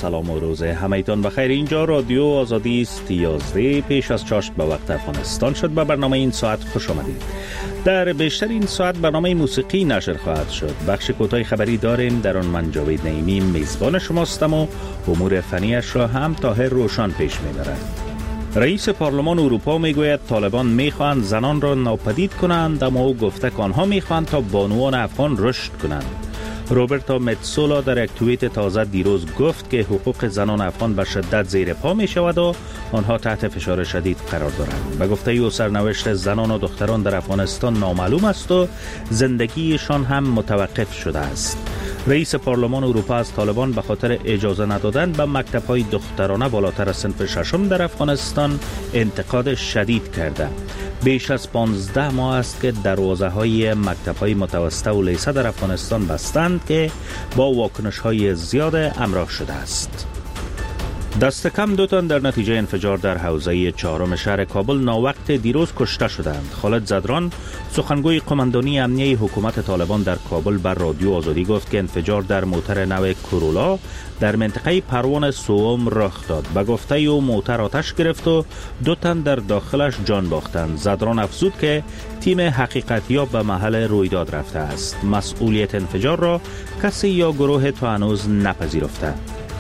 سلام و روز همایتان بخیر. اینجا رادیو آزادی است. 11 پیش از چاشت به وقت افغانستان شد. به برنامه این ساعت خوش آمدید. در بیشتر این ساعت برنامه موسیقی نشر خواهد شد. بخش کوتاه خبری داریم، در آن من جاوید نعیمی میزبان شماستم و امور فنیش را هم طاهر روشن پیش میبرد. رئیس پارلمان اروپا میگوید طالبان میخواهند زنان را ناپدید کنند، اما او گفته که آنها میخواهند تا بانوان افغان رشد کنند. روبرتا متسولا در یک توییت تازه دیروز گفت که حقوق زنان افغان به شدت زیر پا می شود و آنها تحت فشار شدید قرار دارند. به گفته او سرنوشت زنان و دختران در افغانستان نامعلوم است و زندگیشان هم متوقف شده است. رئیس پارلمان اروپا از طالبان به خاطر اجازه ندادن به مکتب‌های دخترانه بالاتر از صنف ششم در افغانستان انتقاد شدید کرده. بیش از 15 ماه است که دروازه‌های مکتب‌های متوسطه و لیسه در افغانستان بستند که با واکنش‌های زیاد همراه شده است. دست کم 2 تن در نتیجه انفجار در حوزه 4 شهر کابل ناوقت دیروز کشته شدند. خالد زدران، سخنگوی قماندانی امنیه حکومت طالبان در کابل، بر رادیو آزادی گفت که انفجار در موتر نو کورولا در منطقه پروان سوم رخ داد. به گفته او موتر آتش گرفت و 2 تن در داخلش جان باختند. زدران افزود که تیم حقیقتیاب به محل رویداد رفته است. مسئولیت انفجار را کسی یا گروه تا هنوز نپذیرفته.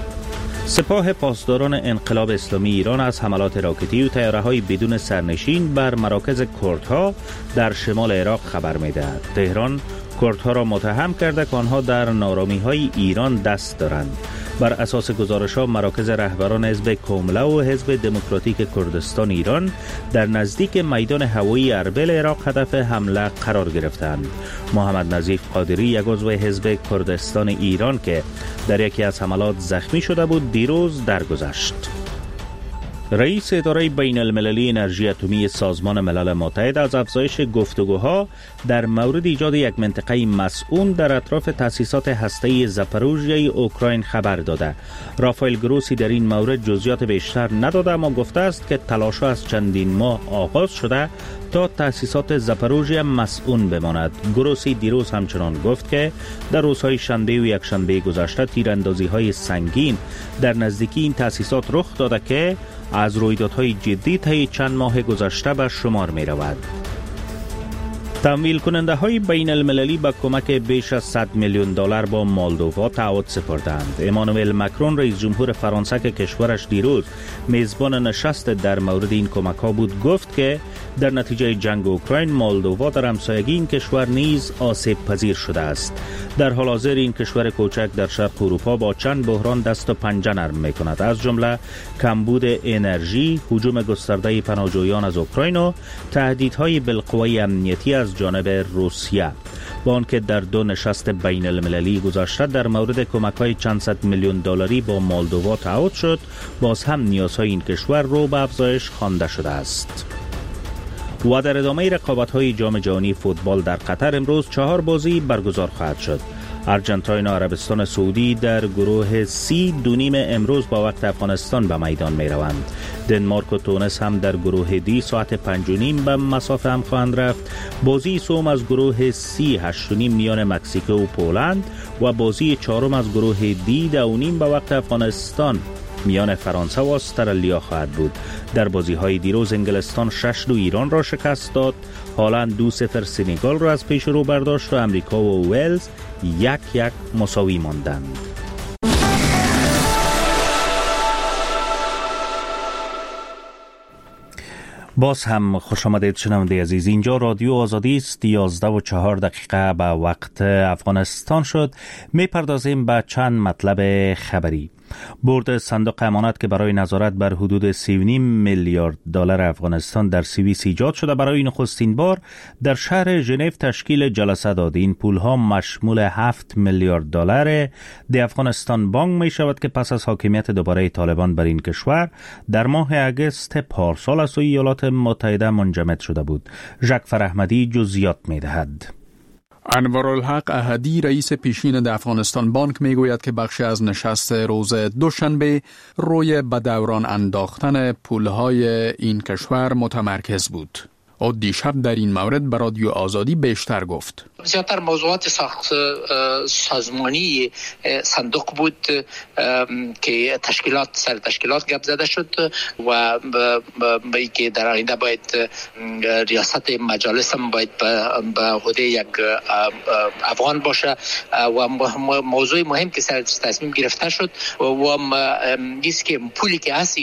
سپاه پاسداران انقلاب اسلامی ایران از حملات راکتی و طیاره‌های بدون سرنشین بر مراکز کردها در شمال عراق خبر می‌دهد. تهران کردها را متهم کرده که آنها در نارامی‌های ایران دست دارند. بر اساس گزارش‌ها مراکز رهبران حزب کومله و حزب دموکراتیک کردستان ایران در نزدیک میدان هوایی اربیل عراق هدف حمله قرار گرفتند. محمد نظیف قادری، یک عضو حزب کردستان ایران که در یکی از حملات زخمی شده بود، دیروز درگذشت. رئیس اداره بین المللی انرژی اتمی سازمان ملل متحد از افزایش گفتگوها در مورد ایجاد یک منطقه مسئول در اطراف تأسیسات هسته‌ای زاپاروژیای اوکراین خبر داده. رافائل گروسی در این مورد جزئیات بیشتر نداده، اما گفته است که تلاش‌ها از چندین ماه آغاز شده تا تأسیسات زاپاروژیا مسئول بماند. گروسی دیروز همچنان گفت که در روزهای شنبه و یکشنبه گذشته تیراندازی‌های سنگین در نزدیکی این تأسیسات رخ داده که از رویدادهای جدی طی چند ماه گذشته به شمار می رود. تمویل کننده های بین المللی با کمک بیش از 100 میلیون دلار با مولدووا تعهد سپردند. امانوئل مکرون، رئیس جمهور فرانسه که کشورش دیروز میزبان نشست در مورد این کمک ها بود، گفت که در نتیجه جنگ اوکراین مولدووا در همسایگی این کشور نیز آسیب پذیر شده است. در حال حاضر این کشور کوچک در شرق اروپا با چند بحران دست و پنجه نرم می کند، از جمله کمبود انرژی، هجوم گسترده پناهجویان از اوکراین و تهدیدهای بالقوه امنیتی از جانب روسیه. با آنکه در 2 نشست بین المللی گذشته در مورد کمک‌های چند صد میلیون دلاری با مولدووا تعهد شد، باز هم نیازهای این کشور رو به افزایش خوانده شده است. و در ادامه رقابت‌های جام جهانی فوتبال در قطر امروز 4 بازی برگزار خواهد شد. ارژانتین و عربستان سعودی در گروه سی 2:30 امروز با وقت افغانستان به میدان می روند. دنمارک و تونس هم در گروه دی ساعت 5:30 به مسافه هم خواهند رفت. بازی سوم از گروه سی 8:30 میان مکزیکو و پولند و بازی چهارم از گروه دی 10:30 به وقت افغانستان میان فرانسه و استرالیا خواهد بود. در بازی‌های دیروز انگلستان 6-2 ایران را شکست داد، هالند 2-0 سنگال را از پیش رو برداشت و امریکا و ولز 1-1 مساوی ماندند. باز هم خوش آمدید شنونده عزیز. اینجا رادیو آزادی است. 11:04 به وقت افغانستان شد. میپردازیم به چند مطلب خبری. بورد صندوق امانت که برای نظارت بر حدود 3.5 میلیارد دلار افغانستان در سوئیس ایجاد شده، برای نخستین بار در شهر ژنو تشکیل جلسه داد. این پولها مشمول 7 میلیارد دلار د افغانستان بانک می شود که پس از حاکمیت دوباره طالبان بر این کشور در ماه اگست پارسال از سوی ایالات متحده منجمد شده بود. ژاک فرحمدی جزئیات می دهد. انوارالحق احدی، رئیس پیشین افغانستان بانک، میگوید که بخشی از نشست روز دوشنبه روی به دوران انداختن پولهای این کشور متمرکز بود. او دیشب در این مورد به رادیو آزادی بیشتر گفت. زیادتر موضوعات سازمانی صندوق بود که سر تشکیلات گپ زده شد و به که در آینده باید ریاست مجالس هم باید به عهده یک افغان باشه و موضوع مهم که سر تصمیم گرفته شد و ایست که پولی که هست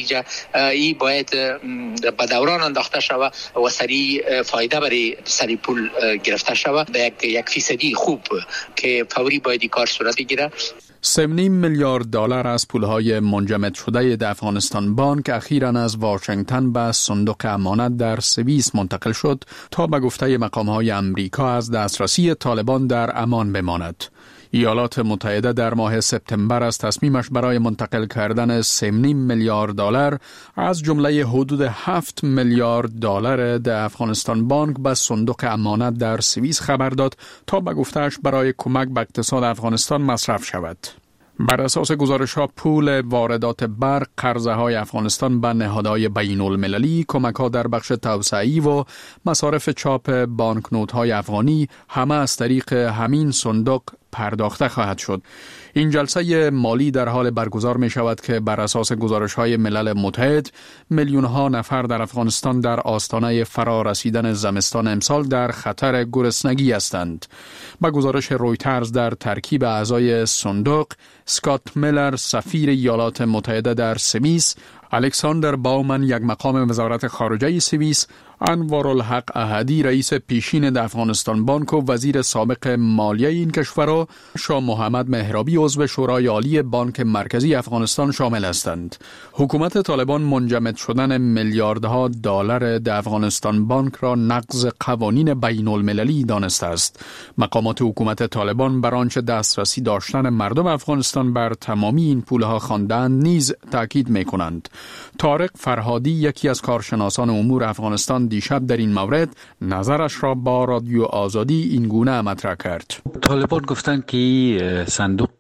ای باید به دوران انداخته شود و سریع فایده برای سری پول گرفته شود به 1% خوب که فوری باید کار صورت بگیره. 3.5 میلیارد دلار از پولهای منجمد شده د افغانستان بانک اخیراً از واشنگتن به صندوق امانت در سوئیس منتقل شد تا به گفته مقام‌های امریکا از دسترسی طالبان در امان بماند. ایالات متحده در ماه سپتامبر از تصمیمش برای منتقل کردن 3.5 میلیارد دلار از جمله حدود 7 میلیارد دلار د افغانستان بانک به صندوق امانت در سوئیس خبر داد تا به گفته‌اش برای کمک به اقتصاد افغانستان مصرف شود. بر اساس گزارش‌ها پول واردات برق، قرضه‌های افغانستان به نهادهای بین‌المللی، کمک‌ها در بخش توسعه‌ای و مصارف چاپ بانکنوت‌های افغانی همه از طریق همین صندوق پرداخته خواهد شد. این جلسه مالی در حال برگزار می شود که بر اساس گزارش‌های ملل متحد میلیون‌ها نفر در افغانستان در آستانه فرا رسیدن زمستان امسال در خطر گرسنگی هستند. با گزارش رویترز در ترکیب اعضای صندوق، اسکات میلر سفیر ایالات متحده در سوئیس، الکساندر باومن یک مقام وزارت خارجه سوئیس، انوارالحق احدی رئیس پیشین د افغانستان بانک و وزیر سابق مالیه این کشور و شاه محمد مهرابی عضو شورای عالی بانک مرکزی افغانستان شامل هستند. حکومت طالبان منجمد شدن میلیاردها دلار د افغانستان بانک را نقض قوانین بین المللی دانسته است. مقامات حکومت طالبان بر آنچه دسترسی داشتن مردم افغانستان بر تمامی این پولها خواندند نیز تاکید می‌کنند. طارق فرهادی یکی از کارشناسان امور افغانستان دیشب در این مورد نظرش را با رادیو آزادی این گونه مطرح کرد. طالبان گفتن که صندوق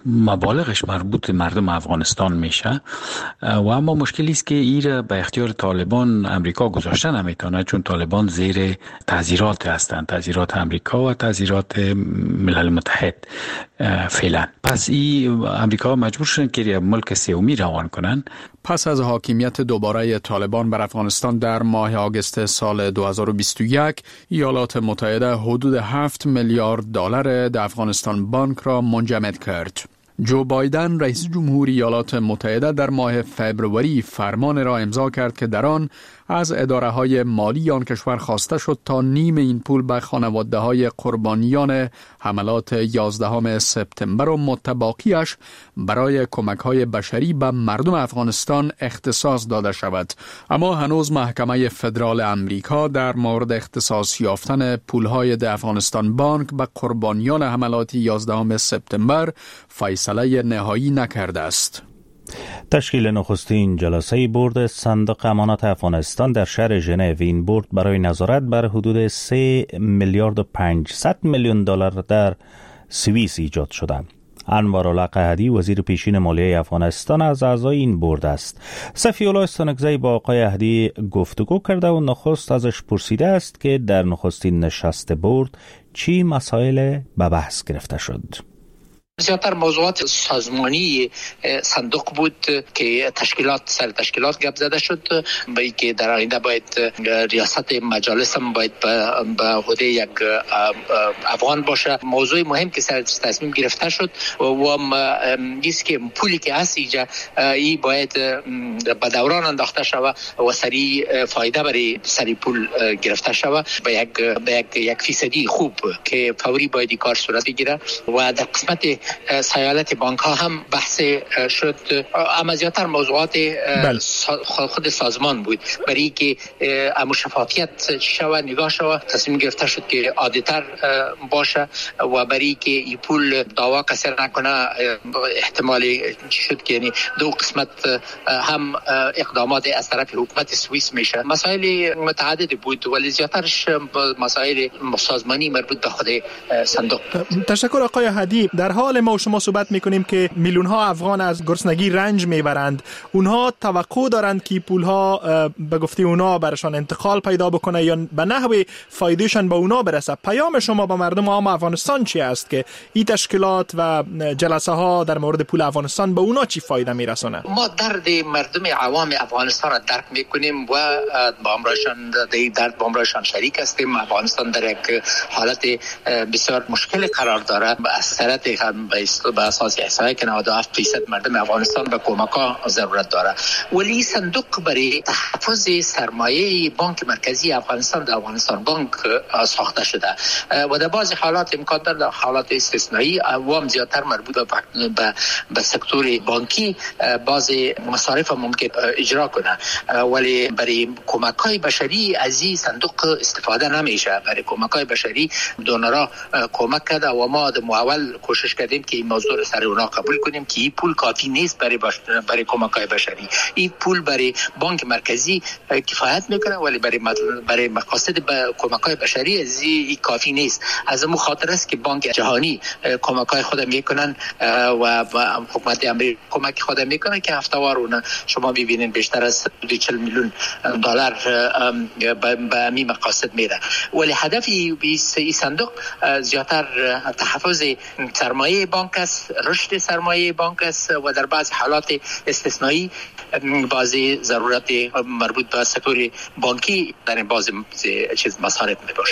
مبالغش مربوط به مردم افغانستان میشه و اما مشکلی است که این به اختیار طالبان امریکا گذاشته نمیتونه، چون طالبان زیر تعزیرات هستند، تعزیرات امریکا و تعزیرات ملل متحد فعلا. پس این امریکا مجبور شدن که ملک سومی روان کنن. پس از حاکمیت دوباره طالبان بر افغانستان در ماه آگوست سال 2021، ایالات متحده حدود 7 میلیارد دلار د افغانستان بانک را منجمد کرد. جو بایدن رئیس جمهور ایالات متحده در ماه فبروری فرمان را امضا کرد که در آن از اداره‌های مالی آن کشور خواسته شد تا نیم این پول به خانواده‌های قربانیان حملات 11 سپتامبر و متباقیش برای کمک‌های بشری به مردم افغانستان اختصاص داده شود. اما هنوز محکمه فدرال امریکا در مورد اختصاص یافتن پول‌های د افغانستان بانک به قربانیان حملات 11 سپتامبر فیصله نهایی نکرده است. تشکیل نخستین جلسه بورد صندوق امانات افغانستان در شهر ژنو این بورد برای نظارت بر حدود 3 میلیارد و 500 میلیون دلار در سوئیس ایجاد شده. انوارالحق احدی وزیر پیشین مالیه افغانستان از اعضای این بورد است. صفی‌الله استانکزی با آقای احدی گفتگو کرده و نخست ازش پرسیده است که در نخستین نشست بورد چی مسائل به بحث گرفته شد. زیادتر موضوعات سازمانی صندوق بود که سر تشکیلات گپ زده شد به که در آینده باید ریاست مجالس هم باید به عهده یک افغان باشه. موضوع مهم که سر تصمیم گرفته شد و ایست که پولی که هست ای باید به دوران انداخته شود و سریع فایده برای سری پول گرفته شود به 1% خوب که فوری باید کار صورت بگیره. و در قسمت سیالت بانک ها هم بحث شد. اما زیادتر موضوعات خود سازمان بود برای که شفافیت شود، نگاه شود. تصمیم گرفته شد که عادی‌تر باشه و برای که این پول دعوا کسر نکنه. احتمال شد که یعنی دو قسمت هم اقدامات از طرف حکومت سوئیس میشه. مسائل متعدد بود ولی زیادترش مسائل سازمانی مربوط به خود صندوق. تشکر آقای احدی. در حال الان ما و شما صحبت میکنیم که میلیون ها افغان از گرسنگی رنج میبرند، اونها توقع دارند که پولها به گفته اونا برشان انتقال پیدا بکنه یا به نحوی فایدهشان به اونا برسه. پیام شما به مردم عام افغانستان چی است که این تشکیلات و جلسه ها در مورد پول افغانستان به اونا چی فایده میرسونه؟ ما درد مردم عوام افغانستان را درک میکنیم و با امرشان درد با امرشان شریک هستیم. افغانستان در یک حالت بسیار مشکل قرار داره. اثرات به اساس احصایه که 97% مردم افغانستان به کمک‌ها ضرورت داره. ولی صندوق برای تحفظ سرمایه بانک مرکزی افغانستان در افغانستان بانک ساخته شده و در بعضی حالات امکان داره در حالات استثنایی عوام زیادتر مربوط به سکتور بانکی بعضی مصارف ممکن اجرا کنه، ولی برای کمک‌های بشری از این صندوق استفاده نمیشه. برای کمک‌های بشری دونرها کمک کرده و ما در اول کوشش کردیم که این موضوع رو سر اونا قبول کنیم که این پول کافی نیست برای کمک‌های بشری. این پول برای بانک مرکزی کفایت میکنه ولی برای مقاصد کمک‌های بشری از این کافی نیست. از اون خاطر است که بانک جهانی کمک‌های خود میکنن و حکومت امریکا کمک خود میکنه که هفته‌وار اون شما ببینید بیشتر از 40 میلیون دلار به همین مقاصد میره. ولی هدف این صندوق زیادتر تحفظ سرمایه بانک است، رشد سرمایه بانک است و در بعض حالات استثنایی بعضی ضرورت مربوط به سکتور بانکی در بعض مصارف میباشه.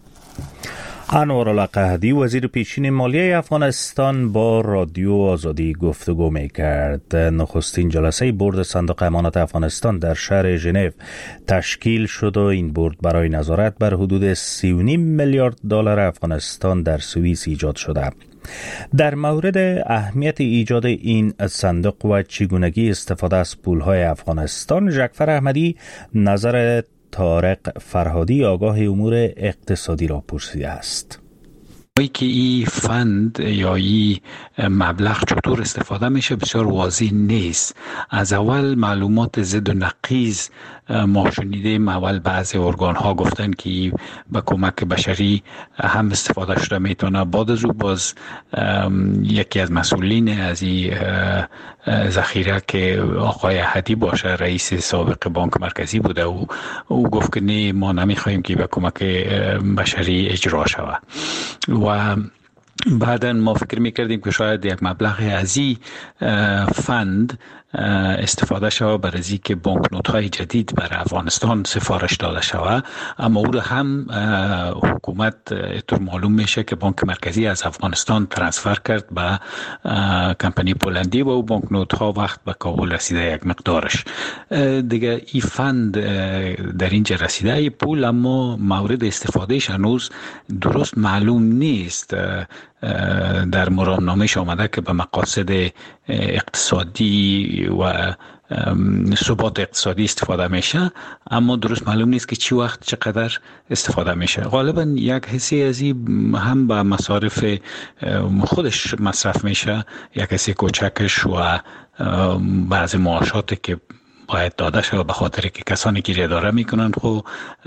انوارالله قحطی وزیر پیشین مالیه افغانستان با رادیو آزادی گفتگو می‌کرد. نخستین جلسه بورد صندوق امانات افغانستان در شهر ژنو تشکیل شد و این بورد برای نظارت بر حدود 3.5 میلیارد دلار افغانستان در سوئیس ایجاد شده. در مورد اهمیت ایجاد این صندوق و چگونگی استفاده از پولهای افغانستان، ژکفر احمدی نظر طارق فرهادی آگاه امور اقتصادی را پرسیده است. که این فند یا این مبلغ چطور استفاده میشه بسیار واضح نیست. از اول معلومات زد و نقیض ما شنیدیم. اول بعضی ارگان ها گفتن که به کمک بشری هم استفاده شده میتونه. بعد از او باز یکی از مسئولین از این ذخیره که آقای احدی باشه، رئیس سابق بانک مرکزی بوده، او گفت که نه ما نمیخوایم که به کمک بشری اجرا شود. و بعداً ما فکر میکردیم که شاید یک مبلغ از این فند استفاده شود برای از اینکه بانکنوت‌های جدید برای افغانستان سفارش داده شود، اما او را هم حکومت طور معلوم میشه که بانک مرکزی از افغانستان ترانسفر کرد به کمپانی پولندی و او بانکنوت‌ها وقت به کابل رسیده یک مقدارش دیگه. این فند در اینجا رسیده ای پول، اما مورد استفادهش هنوز درست معلوم نیست. در مرامنامه‌اش آمده که به مقاصد اقتصادی و ثبات اقتصادی استفاده میشه، اما درست معلوم نیست که چی وقت چقدر استفاده میشه. غالبا یک حصه از این هم به مصارف خودش مصرف میشه، یک حصه کوچکش و بعضی معاشاتی که باید داده شد به خاطر که کسانی که اداره میکنن خب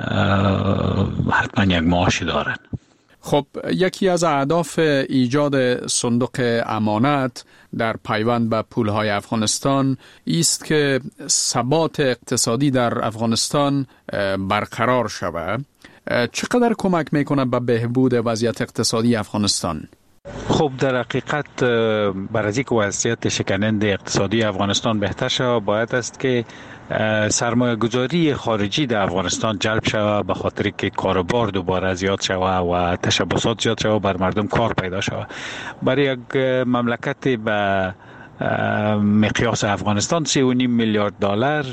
حتما یک معاش دارن. خب یکی از اهداف ایجاد صندوق امانت در پیوند به پولهای افغانستان است که ثبات اقتصادی در افغانستان برقرار شود. چقدر کمک میکنه به بهبود وضعیت اقتصادی افغانستان؟ خب در حقیقت برای اینکه وضعیت شکننده اقتصادی افغانستان بهتر شود باید است که سرمایه گذاری خارجی در افغانستان جلب شود، به خاطر که کاروبار دوباره زیاد شود و تشبسات زیاد شود، بر مردم کار پیدا شود. برای یک مملکت به مقیاس افغانستان 3.5 میلیارد دلار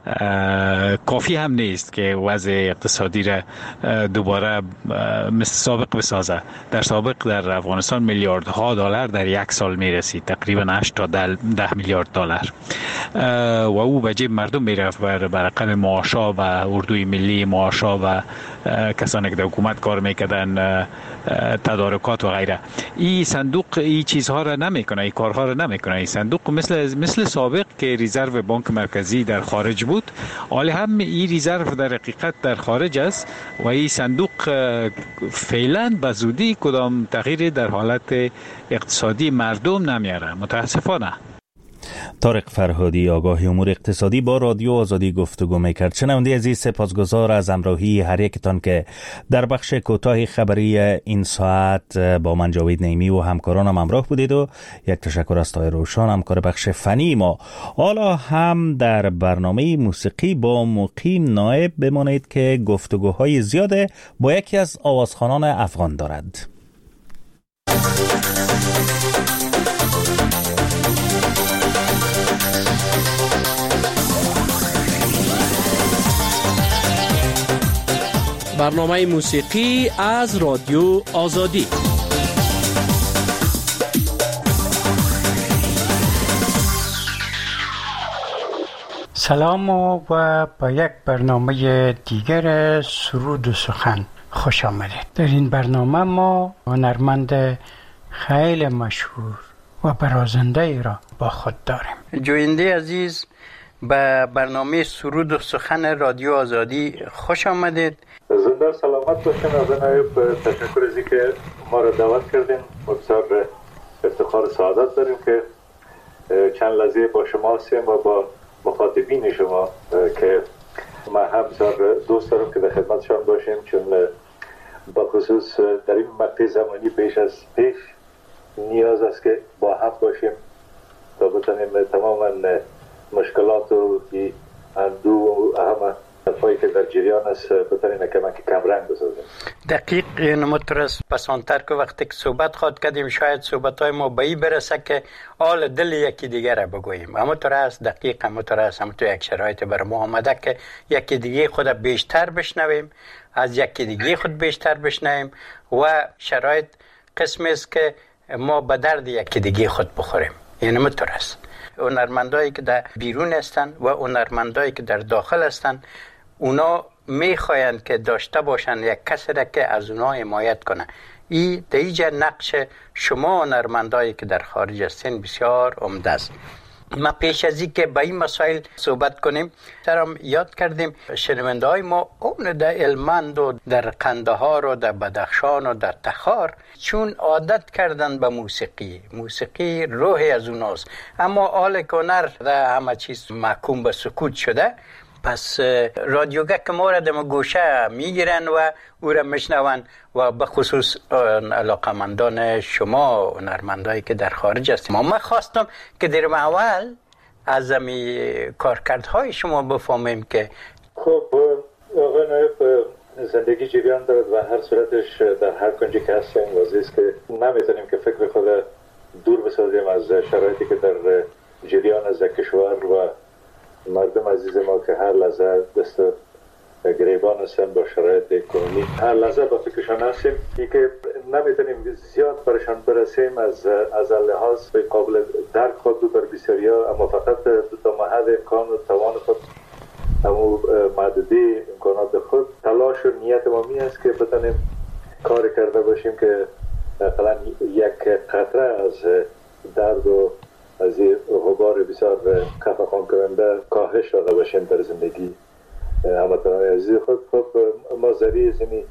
کافی هم نیست که وضع اقتصادی را دوباره مثل سابق بسازه. در سابق در افغانستان میلیاردها دلار در یک سال میرسید، تقریبا 8 تا 10 میلیارد دلار و او به جیب مردم میرفت بر رقم معاشا و اردوی ملی معاشا و کسانی که در حکومت کار میکردن، تدارکات و غیره. این صندوق این چیزها را نمیکنه، این کارها را نمیکنه. این صندوق مثل سابق که رزرو بانک مرکزی در خارج بود، حالا هم این رزرو در حقیقت در خارج است و این صندوق فعلا به زودی کدام تغییری در حالت اقتصادی مردم نمیاره، متاسفانه. طارق فرهادی آگاه امور اقتصادی با رادیو آزادی گفتگو میکرد. شنونده عزیز، سپاسگزار از همراهی هر یکتان که در بخش کوتاه خبری این ساعت با من جاوید نعیمی و همکارانم همراه بودید و یک تشکر از طاهر روشان همکار بخش فنی ما. حالا هم در برنامه موسیقی با مقیم نایب بمانید که گفتگوهای زیاد با یکی از آوازخوانان افغان دارد. برنامه موسیقی از رادیو آزادی. سلام و با یک برنامه دیگر سرود و سخن خوش آمدید. در این برنامه ما هنرمند خیلی مشهور و برازنده ای را با خود داریم. جوینده عزیز، به برنامه سرود و سخن رادیو آزادی خوش آمدید. زنده سلامت باشین. از نایب تشکر از اینکه ما را دعوت کردین. بسیار افتخار سعادت داریم که چند لحظه با شما هستیم و با مخاطبین شما که ما هم بسیار دوست دارم که در خدمتشان باشیم، چون با خصوص در این مقطع زمانی پیش از پیش نیاز است که با هم باشیم تا بتانیم تماما مشکلات و اندو و همه صفایی که در جریان است بتانیم کم رنگ بسازیم. دقیق نموترس پسانتر که وقتی که صحبت خواد کردیم شاید صحبتهای ما به این برسه که آل دل یکی دیگر را بگوییم. همونطور است، دقیق همونطور است. همونطور یک شرایط بر ما آمده که یکی دیگه خود بیشتر بشنویم، از یکی دیگه خود بیشتر بشنویم و شرایط قسمی است که ما به درد یکی دیگه خود بخوریم. یعنی همونطور است. هنرمندایی که در بیرون هستند و هنرمندایی که در داخل هستند، اونا میخواین که داشته باشن یک کسی را که از اونا حمایت کنه. این دیگه نقش شما هنرمندایی که در خارج هستین بسیار عمده است. ما پیش از این که به این مسائل صحبت کنیم سرم یاد کردیم شنونده های ما اون در هلمند و در قندهار و در بدخشان و در تخار چون عادت کردن به موسیقی روحی از اوناست، اما حال که هنر در همه چیز محکوم به سکوت شده، پس رادیوگک ما را دم گوشه میگیرن و او را میشنون و به خصوص علاقمندان شما هنرمندایی که در خارج هستیم. ما خواستم که در اول از کارکردهای شما بفهمیم که خب آقای نایب زندگی جریان دارد و هر صورتش در هر کنجی که هستیم واضح است که نمیتونیم که فکر خود دور بسازیم از شرایطی که در جریان از کشور و مردم عزیز ما که هر لحظه دست گریبان هستن با شرایط اکنومی، هر لحظه با فکرشان هستیم. این که نمیتونیم زیاد برشان برسیم از لحاظ به قابل درک خود در بسیاریا، اما فقط تا محد امکان و توان خود همو محدوده امکانات خود تلاش و نیت ما می است که بتانیم کار کرده باشیم که مثلا یک قطره از درد و از این غبار بسیار خفقان کننده کاهش داده باشیم در زندگی هموطنان عزیز خود. خب ما ذریعه زمین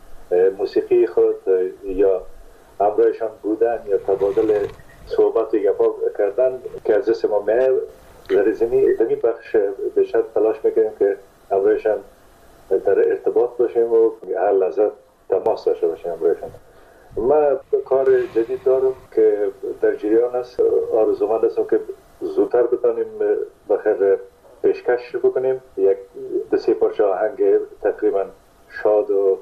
موسیقی خود یا همراهشان بودن یا تبادل صحبت و گپا کردن که از دست ما میاد، ذریعه زمین در این بخش بیشتر تلاش میکنیم که همراهشان در ارتباط باشیم و هر لحظه تماس داشته باشیم همراهشان. من کار جدید دارم که در جریان است. آرزومند هستم که زودتر بتانیم بخیر پیشکش بکنیم. یک دسته پارچه آهنگ تقریبا شاد و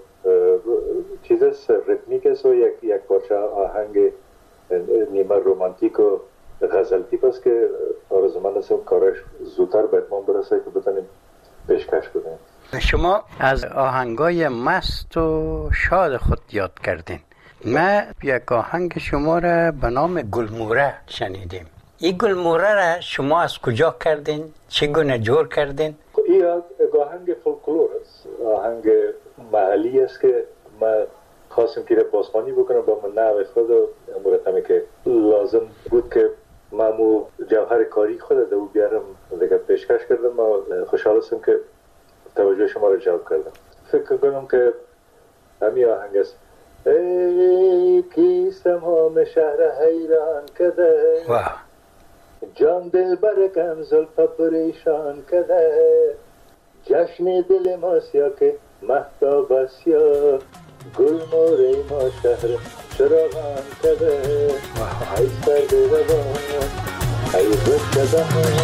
چیز است، ریتمیک است و یک پارچه آهنگ نیمه رومانتیک و غزل تیپ است که آرزومند هستم کارش زودتر به اتمام برسه که بتانیم پیشکش بکنیم. شما از آهنگای مست و شاد خود یاد کردین. ما یک آهنگ شما را به نام گلموره شنیدیم. این گلموره را شما از کجا کردین؟ چگونه جور کردین؟ این آهنگ فولکلور است، آهنگ محلی است که ما خواستم که بازخوانی بکنم با من نوع خود و مرتبه که لازم بود که مامو جوهر کاری خود دو بیارم دیگه پیشکش کردم. ما خوشحال هستم که توجه شما رو جلب کردم. فکر کنم که همین آهنگ است. ای کیستم هم شهر حیران کده، جان دل برکم زلف پریشان کده، جشن دل ما سیا که مهتاب است یا گل موری ما شهر چراغان کده، ای سر روان ای بچه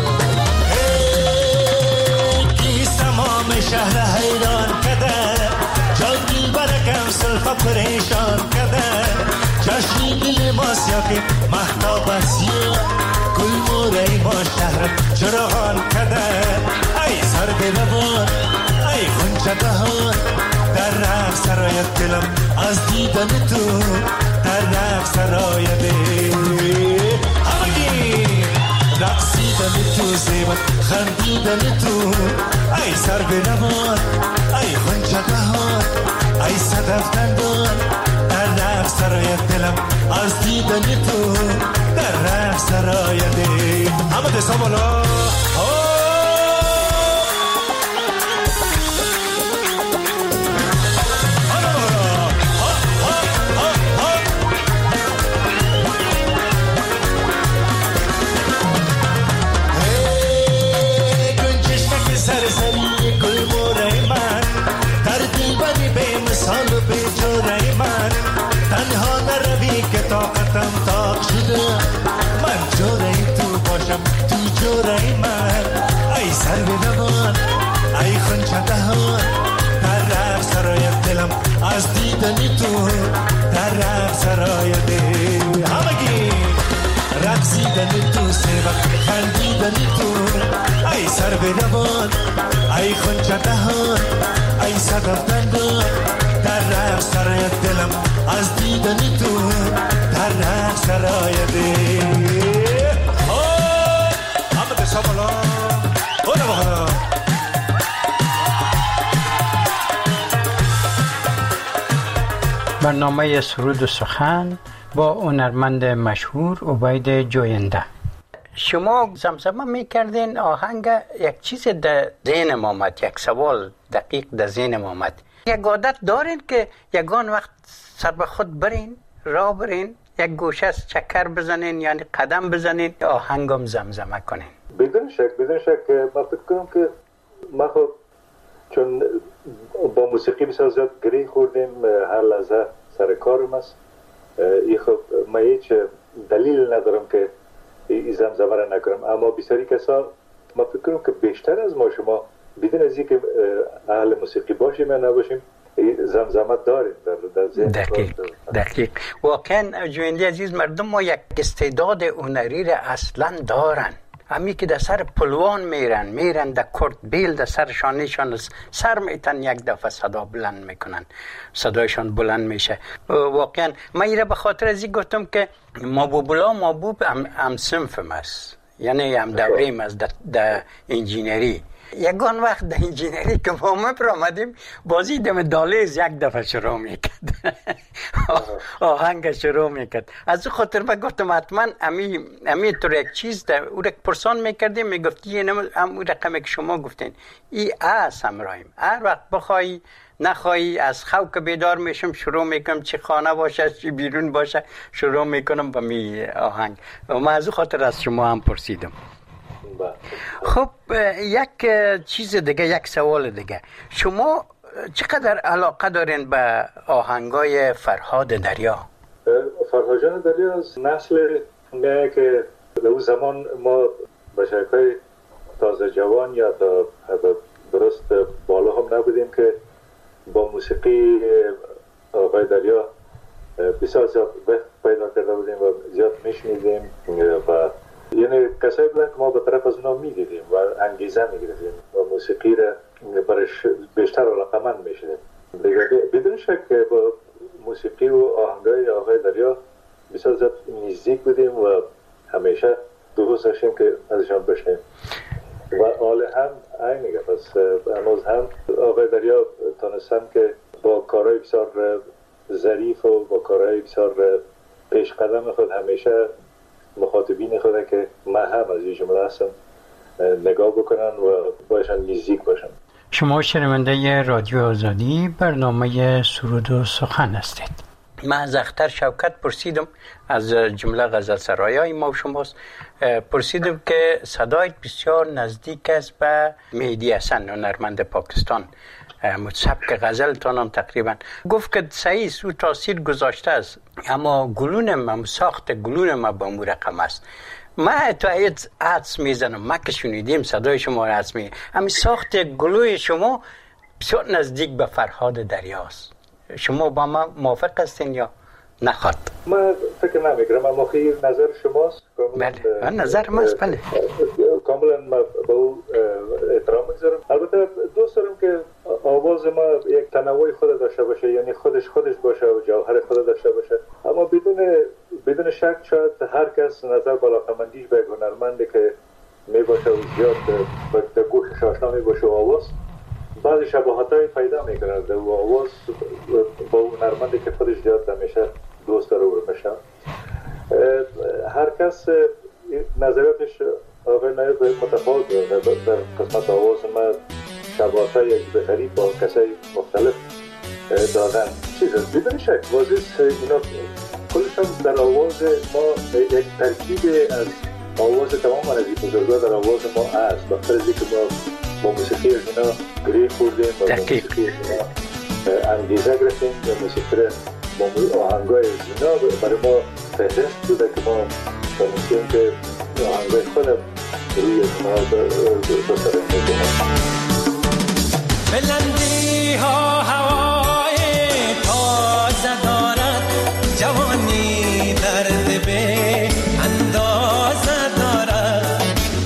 تمام شهر حیران کده، جان دل برکم زلف پریشان کده، جشن دل ما سیا که مهتاب است یا گل موری ما شهر چراغان کده، ای سر روان ای غنچه بهار، در رخ سرای دلم از دیدن تو، در رخ سرای دل همگی رقصیدن تو، زیبا خندیدن تو، ای سر بنوان ای غنچه بهار، ای صدف دندان، در رخ سرای دلم از دیدن تو، در رخ سرای دل. همه دستا بالا. تنها نروی که طاقتم طاق شده، من جوره تو باشم تو جوره من، ای سر بنوان ای خنچه دهان، در رخ سرای دلم از دیدن تو، در رخ سرای دل همگی رقصیدن تو، سبق خندیدن تو، ای سر بنوان ای خنچه دهان، ای صدف دندان، در رخ سرای دلم از دیدن تو، در رخ سرای دل. همه دستا بالا. برنامه سرود و سخن با هنرمند مشهور عبید جوینده. شما زمزمه میکردین آهنگ، یک چیز در ذهنم آمد، یک سوال دقیق در ذهنم آمد. یک عادت دارین که یگان وقت سر به خود برین، راه برین، یک گوشه چکر بزنین، یعنی قدم بزنین، آهنگم زمزمه کنین؟ بدون شک ما فکر کنم که ما خب چون با موسیقی بسیار زیاد گری خوردیم، هر لحظه سر کارم است، خب ما هیچ دلیل ندارم که این زمزمه را نکنم. اما بسیاری کسا ما فکر کنم که بیشتر از ما شما بدون از اینکه اهل موسیقی باشیم یا نباشیم زمزمه داریم در ذهن. دقیق. واقعا جوینده عزیز، مردم ما یک استعداد هنری را اصلا دارن. همی که در سر پلوان میرن در کرد بیل در سر شانشان سر میتن، یک دفعه صدا بلند میکنن، صدایشان بلند میشه. واقعا من ایره به خاطر از این گفتم که محبوب هم صنفم است، یعنی هم دوریم است در انجینری. یگان وقت در انجینری که با ما پرامدیم، بازی دم دالیز یک دفعه شروع میکرد، آهنگ شروع میکرد. از این خاطر من گفتم حتما امی طور یک چیز در او رک پرسان میکردیم، میگفتی هم رقمی که شما گفتین ای همراهیم. هر وقت بخوای نخوایی از خواب که بیدار میشم شروع میکنم، چی خانه باشه چی بیرون باشه شروع میکنم با می آهنگ. و من از این خاطر از شما هم پرسیدم. خب یک چیز دیگه، یک سوال دیگه، شما چقدر علاقه دارین به آهنگای فرهاد دریا؟ فرهاد جان دریا از نسل میگه که در اون زمان ما به شکل تازه جوان یا درست بالا هم نبودیم که با موسیقی آقای دریا بسیار زیاد پیدا کرده بودیم و زیاد میشنیدیم و یعنی کسایی بودن که ما به طرف از اونا میدیدیم و انگیزه میگرفتیم و موسیقی را برش بیشتر علاقه‌مند میشدیم. بدون شک با موسیقی و آهنگای آقای دریا بسیار زیاد نزدیک بودیم و همیشه دوست داشتیم که ازشان بشنیم و حال هم اینه. پس هنوز هم آقای دریا تانستن که با کارهای بسیار ظریف و با کارهای بسیار پیش قدم خود همیشه مخاطبین خود که من هم از این جمله هستم نگاه بکنن و باشن نزدیک باشن. شما شنونده رادیو آزادی برنامه سرود و سخن هستید. من از اختر شوکت پرسیدم از جمله غزل سرایای ما و شماست، پرسیدم که صدایت بسیار نزدیک است به مهدی حسن هنرمند پاکستان، سبک غزلتان هم تقریبا. گفت که صحیح است او تاثیر گذاشته است، اما گلونم ساخت گلونم به اون رقم است. من تو ایت عدس میزنم، ما که شنیدیم صدای شما را عدس میزنم، همین ساخت گلوی شما بسیار نزدیک به فرهاد دریاست. شما با ما موافق هستین یا نخواد؟ من فکر نمیکنم، اما خیلی نظر شماست. بله نظر ماست. بله کاملا من با او احترام میگذارم. البته دوست دارم که آواز ما یک تنوع خود داشته باشه، یعنی خودش باشه و جوهر خود داشته باشه، اما بدون شک شاید هر کس نظر بالاخمندیش به هنرمندی که میباشه و زیاد به گوشش آشنا میباشه و آواز بعضی شباهت‌های پیدا میکنه در آواز با هنرمندی که خودش زیاد همیشه دوست داره و میشه. هر کس نظریاتش آقای نایب متفاوت در قسمت آواز ما شباهت‌های غریب با کسای مختلف دادن. بدون شک واضح اینا کلشان در آواز ما یک ترکیب از آواز تمام از بزرگان در آواز ما هست. بخاطر از اینکه ما با موسیقی اینا گریه خوردیم و با موسیقی اینا انگیزه گرفتیم و موسیقی با آهنگای اینا برای ما فهرست بوده که ما شنیدیم که آهنگای خودم روی اینا بسرم میکنم. بلندی ها هوای تازه دارد، جوانی درد به اندازه دارد.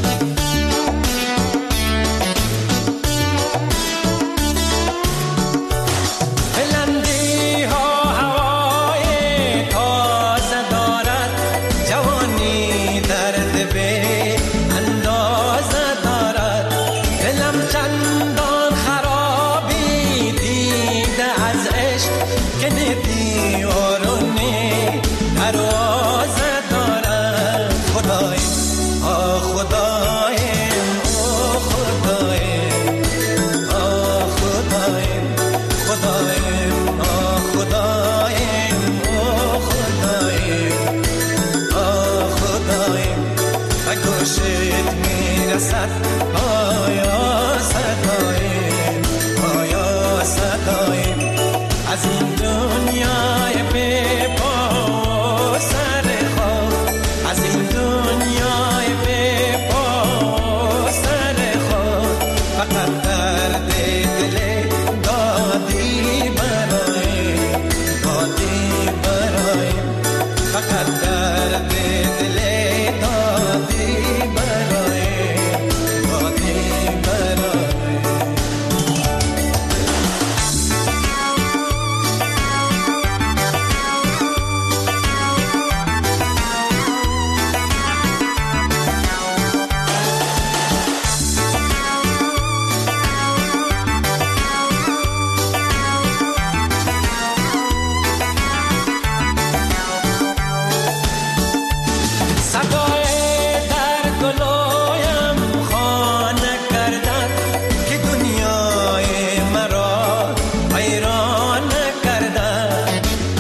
بلندی ها هوای تازه دارد، جوانی درد به اندازه دارد. دلم چندان خرابی دیده از عشق که ندی آرونه دروازه دارد. خدایم آه خدایم آه خدایم آه خدایم خدایم آه خدایم آه خدایم آه خدایم و گوشت میرسد آیا صدایم آیا صدایم از این دنیای بی پا و سر خاک، از این دنیای بی پا و سر خاک. فقط درد دل دادی برایم دادی برایم، فقط درد دل دادی برایم دادی برایم. صدای در گلویم خانه کردن که دنیای مرا حیران کردن.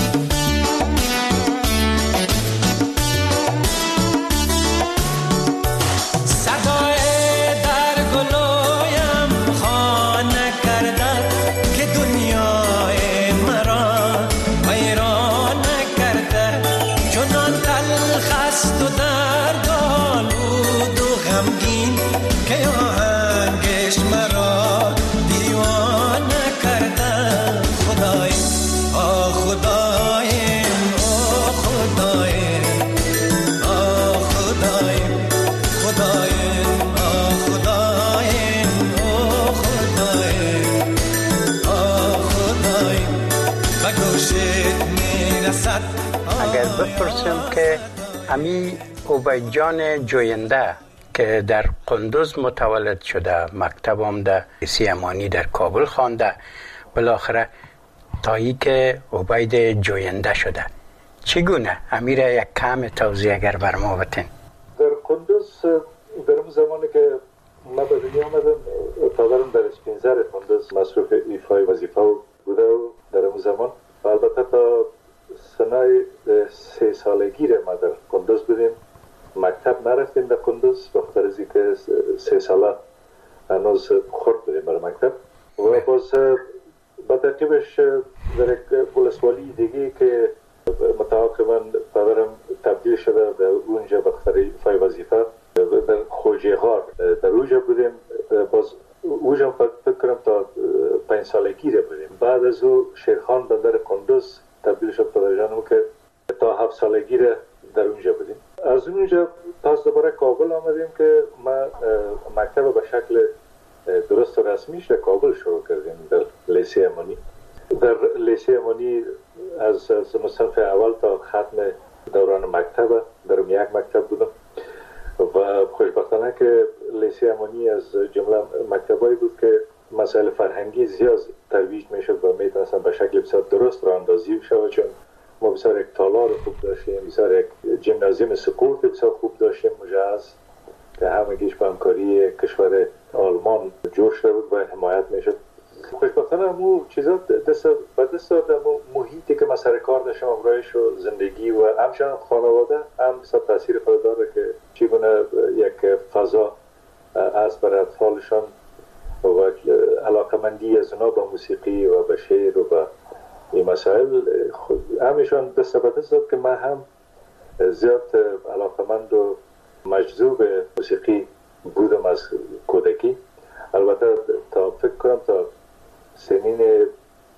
صدای در گلویم خانه کردن که دنیای مرا حیران کردن. چنان تلخ است و دردآلود و غمگین که آهنگش مرا دیوانه کردن. خدایم آه خدایم آه خدایم آه خدایم خدایم آه خدایم آه خدایم آه خدایم و گوشت میرسد. اگر بپرسم که امی عبید جان جوینده که در قندوز متولد شده، مکتب آمده، سی امانی در کابل خوانده، بالاخره تایی که عبید جوینده شده، چگونه؟ امیر یک کم توضیح اگر بر ما بتین. در کندوز در اون زمانی که ما به دنیا آمدم پدرم در اسپینزر کندوز مصروف ایفای وظیفه بوده و در اون زمان البته تا سنه 3 سالگی ما در کندوز بودیم. مکتب نرفتیم در کندوز بخاطر از اینکه 3 ساله هنوز خرد بودیم برای مکتب و باز با ترکیبش در یک ولسوالی دیگه که متعاقب من پدرم تبدیل شده در اونجا بخاطر ایفای وظیفه در خوجه غار در اونجا بودیم. باز اونجا فکر کنم تا 5 سالگی بودیم. بعد از او شیرخان بندر کندوز تبدیل شد پدر جانم که تا 7 سالگی در اونجا بودیم. از اونجا پس دوباره کابل آمدیم که ما مکتب به شکل درست و رسمیش در کابل شروع کردیم در لیسه امانی. در لیسه امانی از صنف اول تا ختم دوران مکتب در یک مکتب بودم و خوشبختانه که لیسه امانی از جمله مکتبایی بود که مسائل فرهنگی زیاد ترویج میشد و میتونستن به شکل بسیار درست راه اندازی بشه، چون ما بسیار یک تالار خوب داشتیم، بسیار یک جیمنازیوم سپورت بسیار خوب داشتیم مجهز که همگیش با همکاری کشور آلمان جور شده بود و حمایت میشد. خوشبختانه مو چیزا دست دادم محیطی که ما سر کار داشتم امرایش و زندگی و همچنان خانواده هم بسیار تاثیر خود داره که چگونه یک فضا از برای اطفالشان و علاقمندی از اونا با موسیقی و به شعر و به این مسائل همیشان دست به دست داد که من هم زیاد علاقمند و مجذوب موسیقی بودم از کودکی. البته تا فکر کنم تا سنین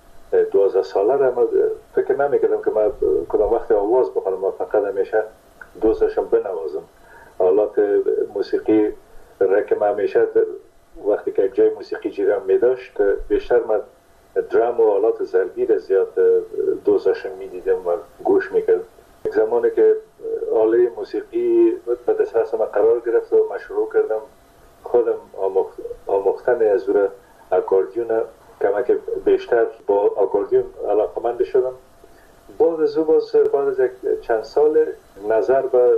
12 ساله را فکر نمیکردم که من کدام وقت آواز بخونم. من فقط همیشه دوست داشتم بنوازم. آلات موسیقی را که من همیشه وقتی که یک جای موسیقی جیرم می داشت بیشتر من درام و آلات ضربی را زیاد دوست داشتم میدیدم و گوش میکردم. یک زمانی که آله موسیقی به دست من قرار گرفت و من شروع کردم خودم آموختن از او اکاردیون که بیشتر با اکاردیون علاقمند شدم. بعد از یک چند سال نظر به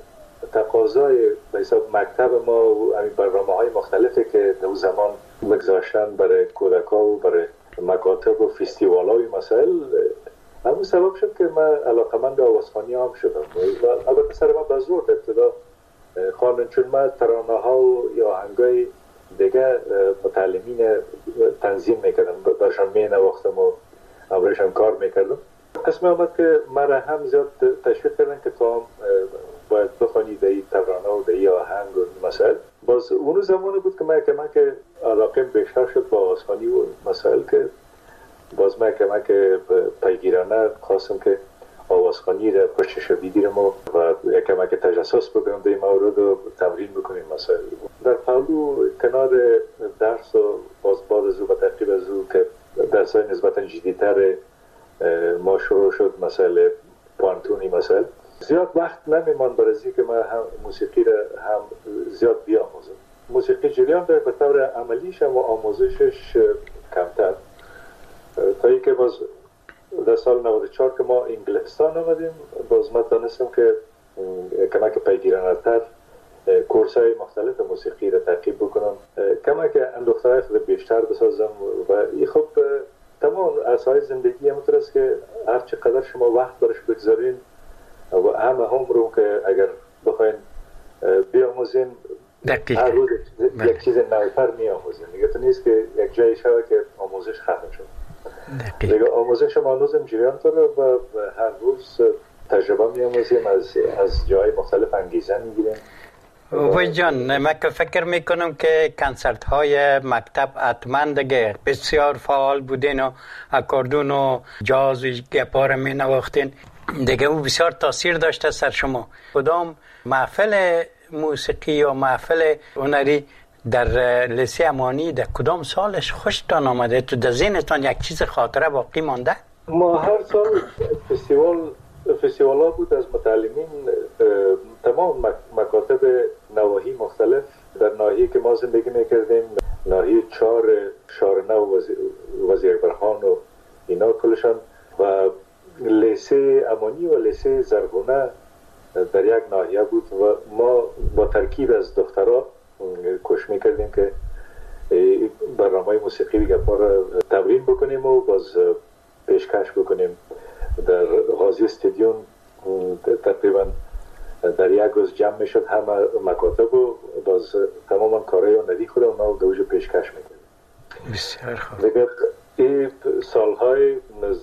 تقاضای به حساب مکتب ما و برنامه‌های مختلفی که در زمان مگذاشتن برای کودک‌ها و برای مکاتب و فستیوال‌های مسائل همون سبب شد که من علاقمند آوازخوانی هم شدم و البته سر من به زور ابتدا خواندن، چون من ترانه‌ها و یا آهنگای دیگه متعلمین تنظیم میکردم، برشان مینواختم و امرشان کار میکردم. اسم آمد که مرا هم زیاد تشویق کردن که تو هم باید بخوانی در این ترانه و در این آهنگ و مسائل. باز اونو زمانه بود که من که علاقه بیشتر شد با آوازخوانی و مسائل که باز من که پیگیرانه خواستم که آوازخوانی را پشتش بگیرم و یکم که تجسس بکنم در این مورد و تمرین بکنیم مسائل. در پهلو کنار درس و باز بعد از او به ترتیب از او که درس‌های نسبتاً جدی‌تر ما شروع شد مسائل پوانتونی مسائل زیاد وقت نمیمان برای که من هم موسیقی را هم زیاد بیاموزم. موسیقی جریان داره به طور عملیش و آموزشش کمتر تا ای که باز در سال 94 که ما انگلستان آمدیم باز من دانستم که کمک پیگیرانه‌تر کورس‌های مختلف موسیقی را تعقیب بکنم، کمک اندوخته‌های خود بیشتر بسازم و این خب تمام اساسای زندگی همونطور است که هر چقدر شما وقت برش بگذارین و همه هم رو که اگر بخواین بیاموزین هر روز یک چیز نویتر میاموزین دیگه. تو نیست که یک جایی شده که آموزش ختم شد دیگه. آموزش ما هنوزم جریان داره و هر روز تجربه میاموزیم، از جای مختلف انگیزه میگیریم. وای جان، من که فکر میکنم که کنسرت های مکتب حتما دیگه بسیار فعال بودین و اکاردون و جاز و گپار می نواختین دیگه، او بسیار تاثیر داشته سر شما. کدام محفل موسیقی یا محفل هنری در لیسه امانی در کدام سالش خوشتان آمده؟ تو در ذهنتان یک چیز خاطره باقی مانده؟ ما هر سال فستیوال ها بود از متعلمین تمام مکاتب نواحی مختلف در ناحیه که ما زندگی میکردیم، ناحیه 4 شارنه و وزیربرخان و اینا کلشان و لیسه امانی و لیسه زرغونه در یک ناحیه بود و ما با ترکیب از دخترها کوشش میکردیم که برنامه موسیقی گپا را تمرین بکنیم و باز پیشکش بکنیم. در غازی استادیوم تقریبا در یک روز جمع میشد همه مکاتب و باز تماما کارهای اونوی خود اونا دوجه پیشکش میکردیم. بسیار خوب. دیگر این سالهای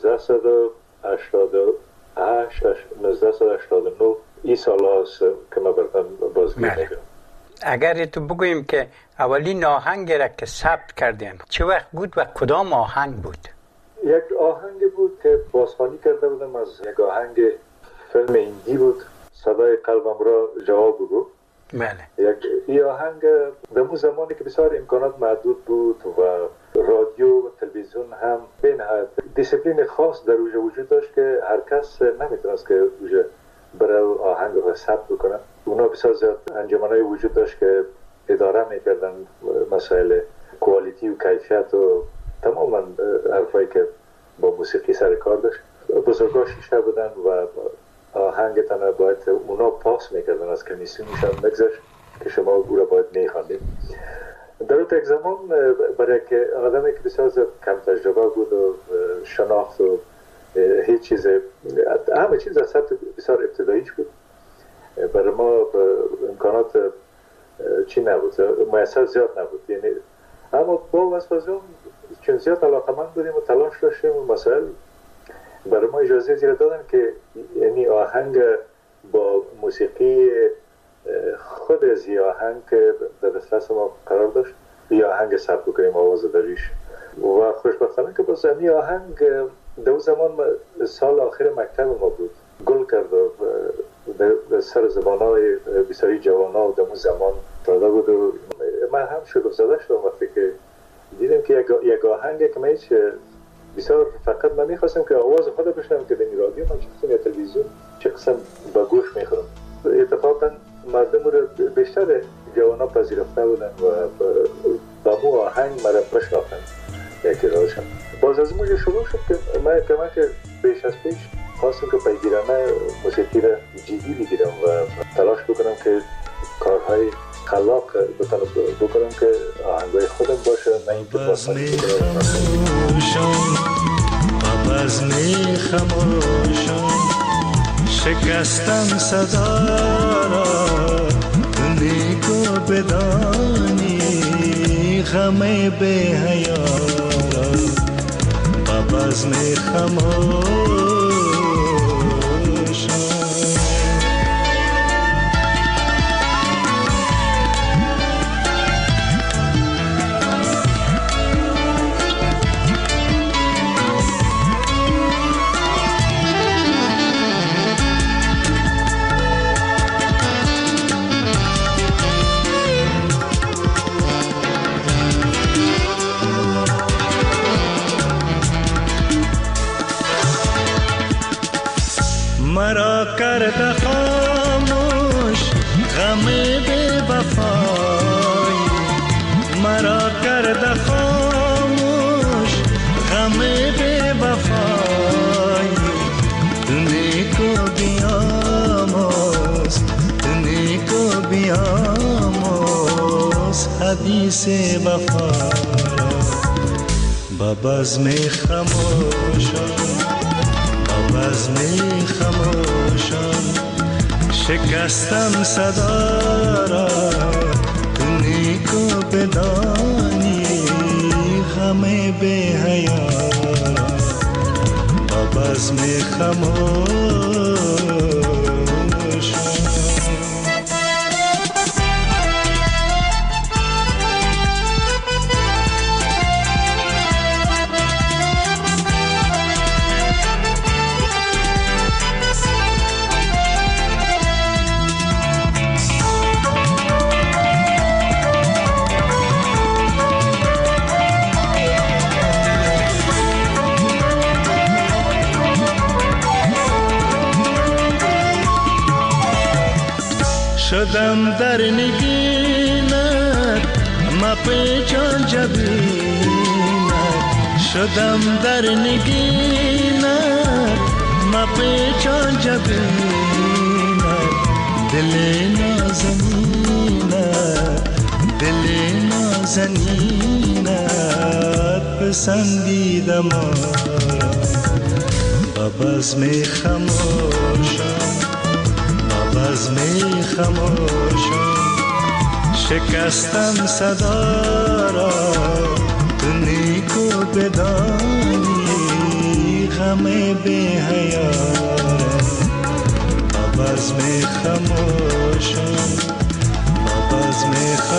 1988 1989 این سال هاست که ما برتن بازگیر میکنم. اگر تو بگوییم که اولین آهنگ را که ثبت کردین چه وقت بود و کدام آهنگ بود؟ یک آهنگ بود که بازخوانی کرده بودم از یک آهنگ فیلم هندی بود، صدای قلبم را جواب بگو. بله. این آهنگ در اون زمانی که بسیار امکانات محدود بود و رادیو و تلویزیون هم به نهایت دیسیپلین خاص در اوجه وجود داشت که هر کس نمیتونست که اوجه برای آهنگ را ثبت بکنه. اونا بسیار زیاد انجمنای وجود داشت که اداره میکردن مسائل کوالیتی و کیفیت و تماما حرفایی که با موسیقی سر کار داشت. بزرگا شیشه بودن و آهنگتان باید اونا پاس میکردن از کمیسیونشان مگذشت که شما او را باید میخواندید. در اون یک زمان برای که آدمی که بسیار کم تجربه بود و شناخت و هیچ چیز همه چیز از سطح بسیار ابتداییش بود، برای ما امکانات چی نبود، میسر زیاد نبود. یعنی اما با واسه چون زیاد علاقمند بودیم و تلاش داشتیم و مسائل برای ما اجازه زیر دادن که یعنی آهنگ با موسیقی خود از این آهنگ که در دسترس ما قرار داشت یا آهنگ ثبت کنیم آواز دریش و خوشبختانه که باز این آهنگ در زمان سال آخر مکتب ما بود گل کرد و در سر زبانهای بسیاری جوانا و در اون زمان داده بود و من هم شگفت زده شدم وقتی که دیدم که یک آهنگ که من هیچ بسیار فقط من میخواستم که آواز خود بشنم که در این رادیو من چه قسم یا تلویزیون چه قسم با گوش میخورم. اتفاقا مردم رو بیشتر جوانا پذیرفته بودن و با مو آهنگ مرا بشناختن یکی راشم. باز از موجه شروع شد که من که بیش از پیش خواستم که پیگیرانه موسیقی را جدی بگیرم و تلاش بکنم که کارهای خلاق بکنم که آهنگای خودم باشه نه این که بازخوانی بزم خموشان شکستم صدا را نیکو بدانی غم به حیا را بزم خموشان. مرا کرد خاموش غم بی وفای، مرا کرد خاموش غم بی وفای. نیکو بیاموز حدیث وفا با بزم خموشان بزم خموشان شکستم صدا را نیکو بدانی غم به حیا با بزم خموشان. شدم در نگینت ما پیچان جبینت، شدم در نگینت مپیچان جبینت دل نازنینت دل نازنینت پسندیدم ببزم خموشم ببزم خموشم شکستم صدا را تو نیکو بدانی غم بی حیارم ببزم خموشم ببزم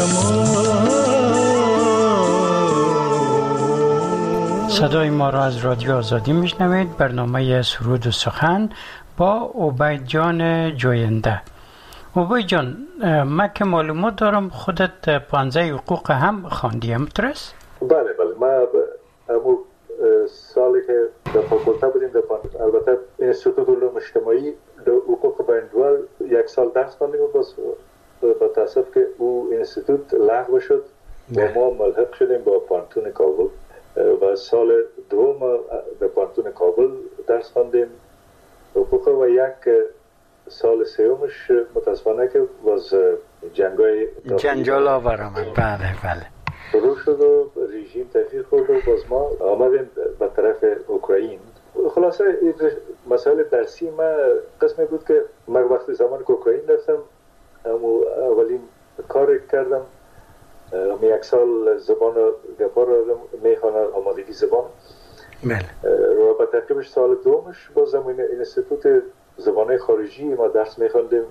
خموشم. صدای ما را از رادیو آزادی میشنوید. برنامه سرود و سخن با عبید جان جوینده. عبید جان، من که معلومات دارم خودت 15 حقوق هم خواندی، همونطورست؟ بله من همون سالی که در فاکولته بودیم البته انستیتوت علوم اجتماعی در حقوق بین‌الملل 1 سال درس خواندیم و باز با تاسف که او انستیتوت لغو شد و ما ملحق شدیم با پانتون کابل و سال دوم در پانتون کابل درس خواندیم حقوق و 1 سال سومش متاسفانه که باز جنجال آور آمد. بله شروع شد و رژیم تغییر خورد و باز ما آمدیم به طرف اوکراین. خلاصه مسائل درسی ما قسمی بود که من وقتی زمان که اوکراین رفتم اولین کار کردم 1 سال زبان گپا را میخوانم، آمادگی زبان و به ترکیبش سال دومش باز این انستیتوت زبانهای خارجی ما درس میخواندیم.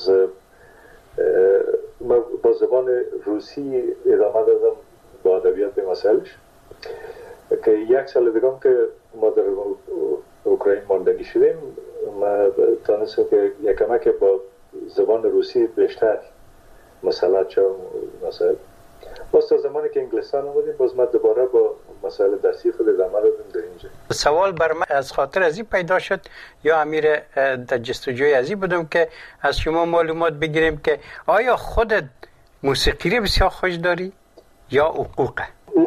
ما با زبان روسی ادامه دادم با ادبیات به مسائلش که 1 سال دیگه که ما در اوکراین ماندگی شدیم ما تانستم که یکمه که با زبان روسی بیشتر مسلط شدم مسائل. باز تا زمانی که انگلستان آمدیم باز ما دوباره با مسائل درسی خود ادامه دادیم در اینجا. سوال بر من از خاطر ازی پیدا شد یا امیر در جستجوی ازی بودم که از شما معلومات بگیریم که آیا خودت موسیقی رو بسیار خوش داری یا حقوق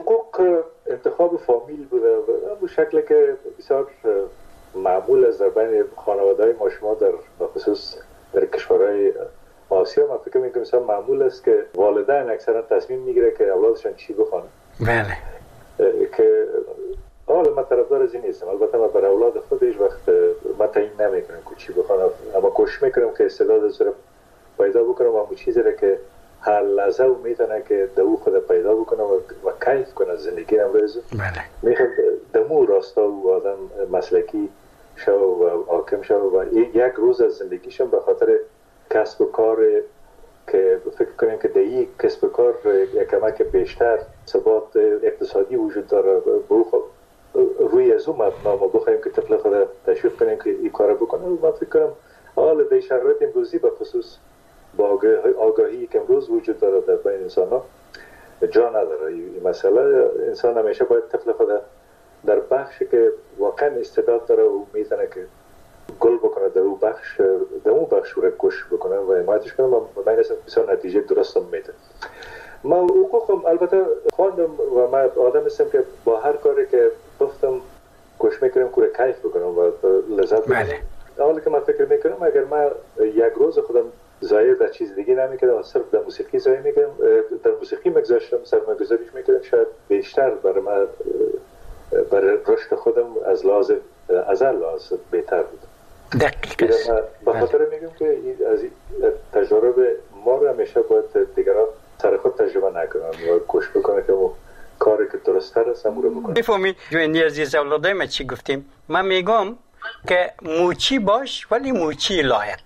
انتخاب فامیل بوده به شکلی که بسیار معمول از در بین خانواده‌های ما شما در خصوص در کشورهای آسیا من فکر میکنم مثلا معمول است که والدین اکثرا تصمیم میگیره که اولادشان چی بخوانه. بله که حالا من طرفدار از این نیستم، البته من برای اولاد خود هیچ وقت من تعیین نمیکنم که چی بخوانم، اما کوشش میکنم که استعداد از رو پیدا بکنم و همون چیزی را که هر لحظه میتونه که دو خود پیدا بکنم و کیف کنه زندگی امروز. بله میخوام دمو راستا و آدم مسلکی شو و حاکم شو و یک روز از زندگیشم به خاطر کسب و کار که فکر کنیم که در یک کسب و کار یک کمک بیشتر ثبات اقتصادی وجود داره روی از اون مبنا ما بخوایم که طفل خود تشویق کنیم که این کار بکنه. من فکر کنم حال در شرایط امروزی به خصوص با آگاهی که امروز وجود داره در بین انسان ها جا نداره این مسئله. انسان همیشه باید طفل خود در بخشی که واقعا استعداد داره و میتونه که گل بکنه در اون بخش رو کش بکنه و حمایتش کنه و من اصلا بسیار نتیجه درستم میده. من حقوقم البته خواندم و من آدم هستم که با هر کاری که گفتم کوشش میکنم که کیف بکنم و لذت ببرم. حالا که من فکر میکنم اگر من یک روز خودم ضایع در چیز دیگه نمیکردم صرف در موسیقی ضایع میکردم در موسیقی مگذاشتم سرمایه‌گذاریش میکردم شاید بیشتر برای من برای رشد خودم از لحاظ بهتر بود. دقیقاً به خاطر میگم که از تجربه ما رو همیشه باید دیگران سر خود تجربه نکنن و کوشش بکنه که اون کاری که درست‌تر است هم رو بکنه. میفهمی جوینی عزیز اولادای ما چی گفتیم؟ من میگم که موچی باش ولی موچی لایق.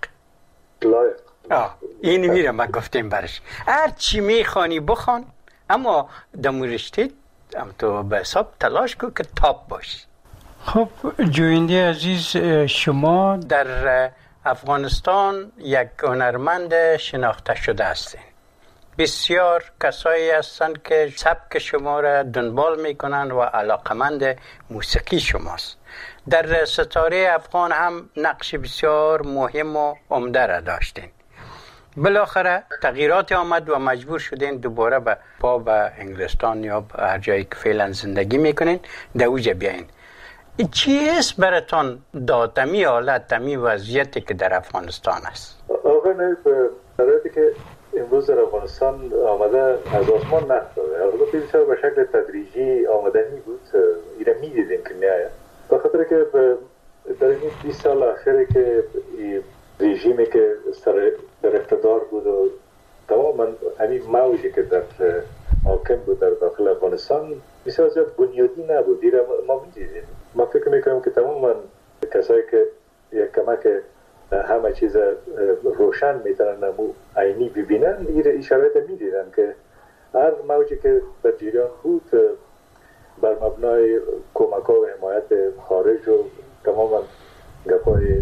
این میره ما گفتیم برش هر چی میخوانی بخوان اما دمورشتی تو به حساب تلاش کن که تاپ باش. خب جوینده عزیز، شما در افغانستان یک هنرمند شناخته شده هستین. بسیار کسایی هستند که سبک شما را دنبال میکنن و علاقمند موسیقی شماست. در ستاره افغان هم نقش بسیار مهم و عمده را داشتین. بالاخره تغییرات آمد و مجبور شدین دوباره به انگلستان یا هر جایی که فعلا زندگی میکنین در اوج بیاین. چیست براتون دادمی حالت تمی وضعیتی که در افغانستان است؟ آقا نه برای که امروز در افغانستان آمده از آسمان نفتاده، البته بسیار به شکل تدریجی آمدنی بود، ایره میدیدیم که میآید، به خاطر که در این 20 سال اخیره که رژیمی که در اقتدار بود و تماما همین موجی که در حاکم بود در داخل افغانستان بسیار زیاد بنیادی نبود، ایره ما میدیدیم. ما فکر میکنم که تماما کسایی که یک کمک همه چیز روشن میتونن عینی ببینن این شرایط میدیدن که هر موجی که در جریان بود بر مبنای کمک ها و حمایت خارج و تماما گپای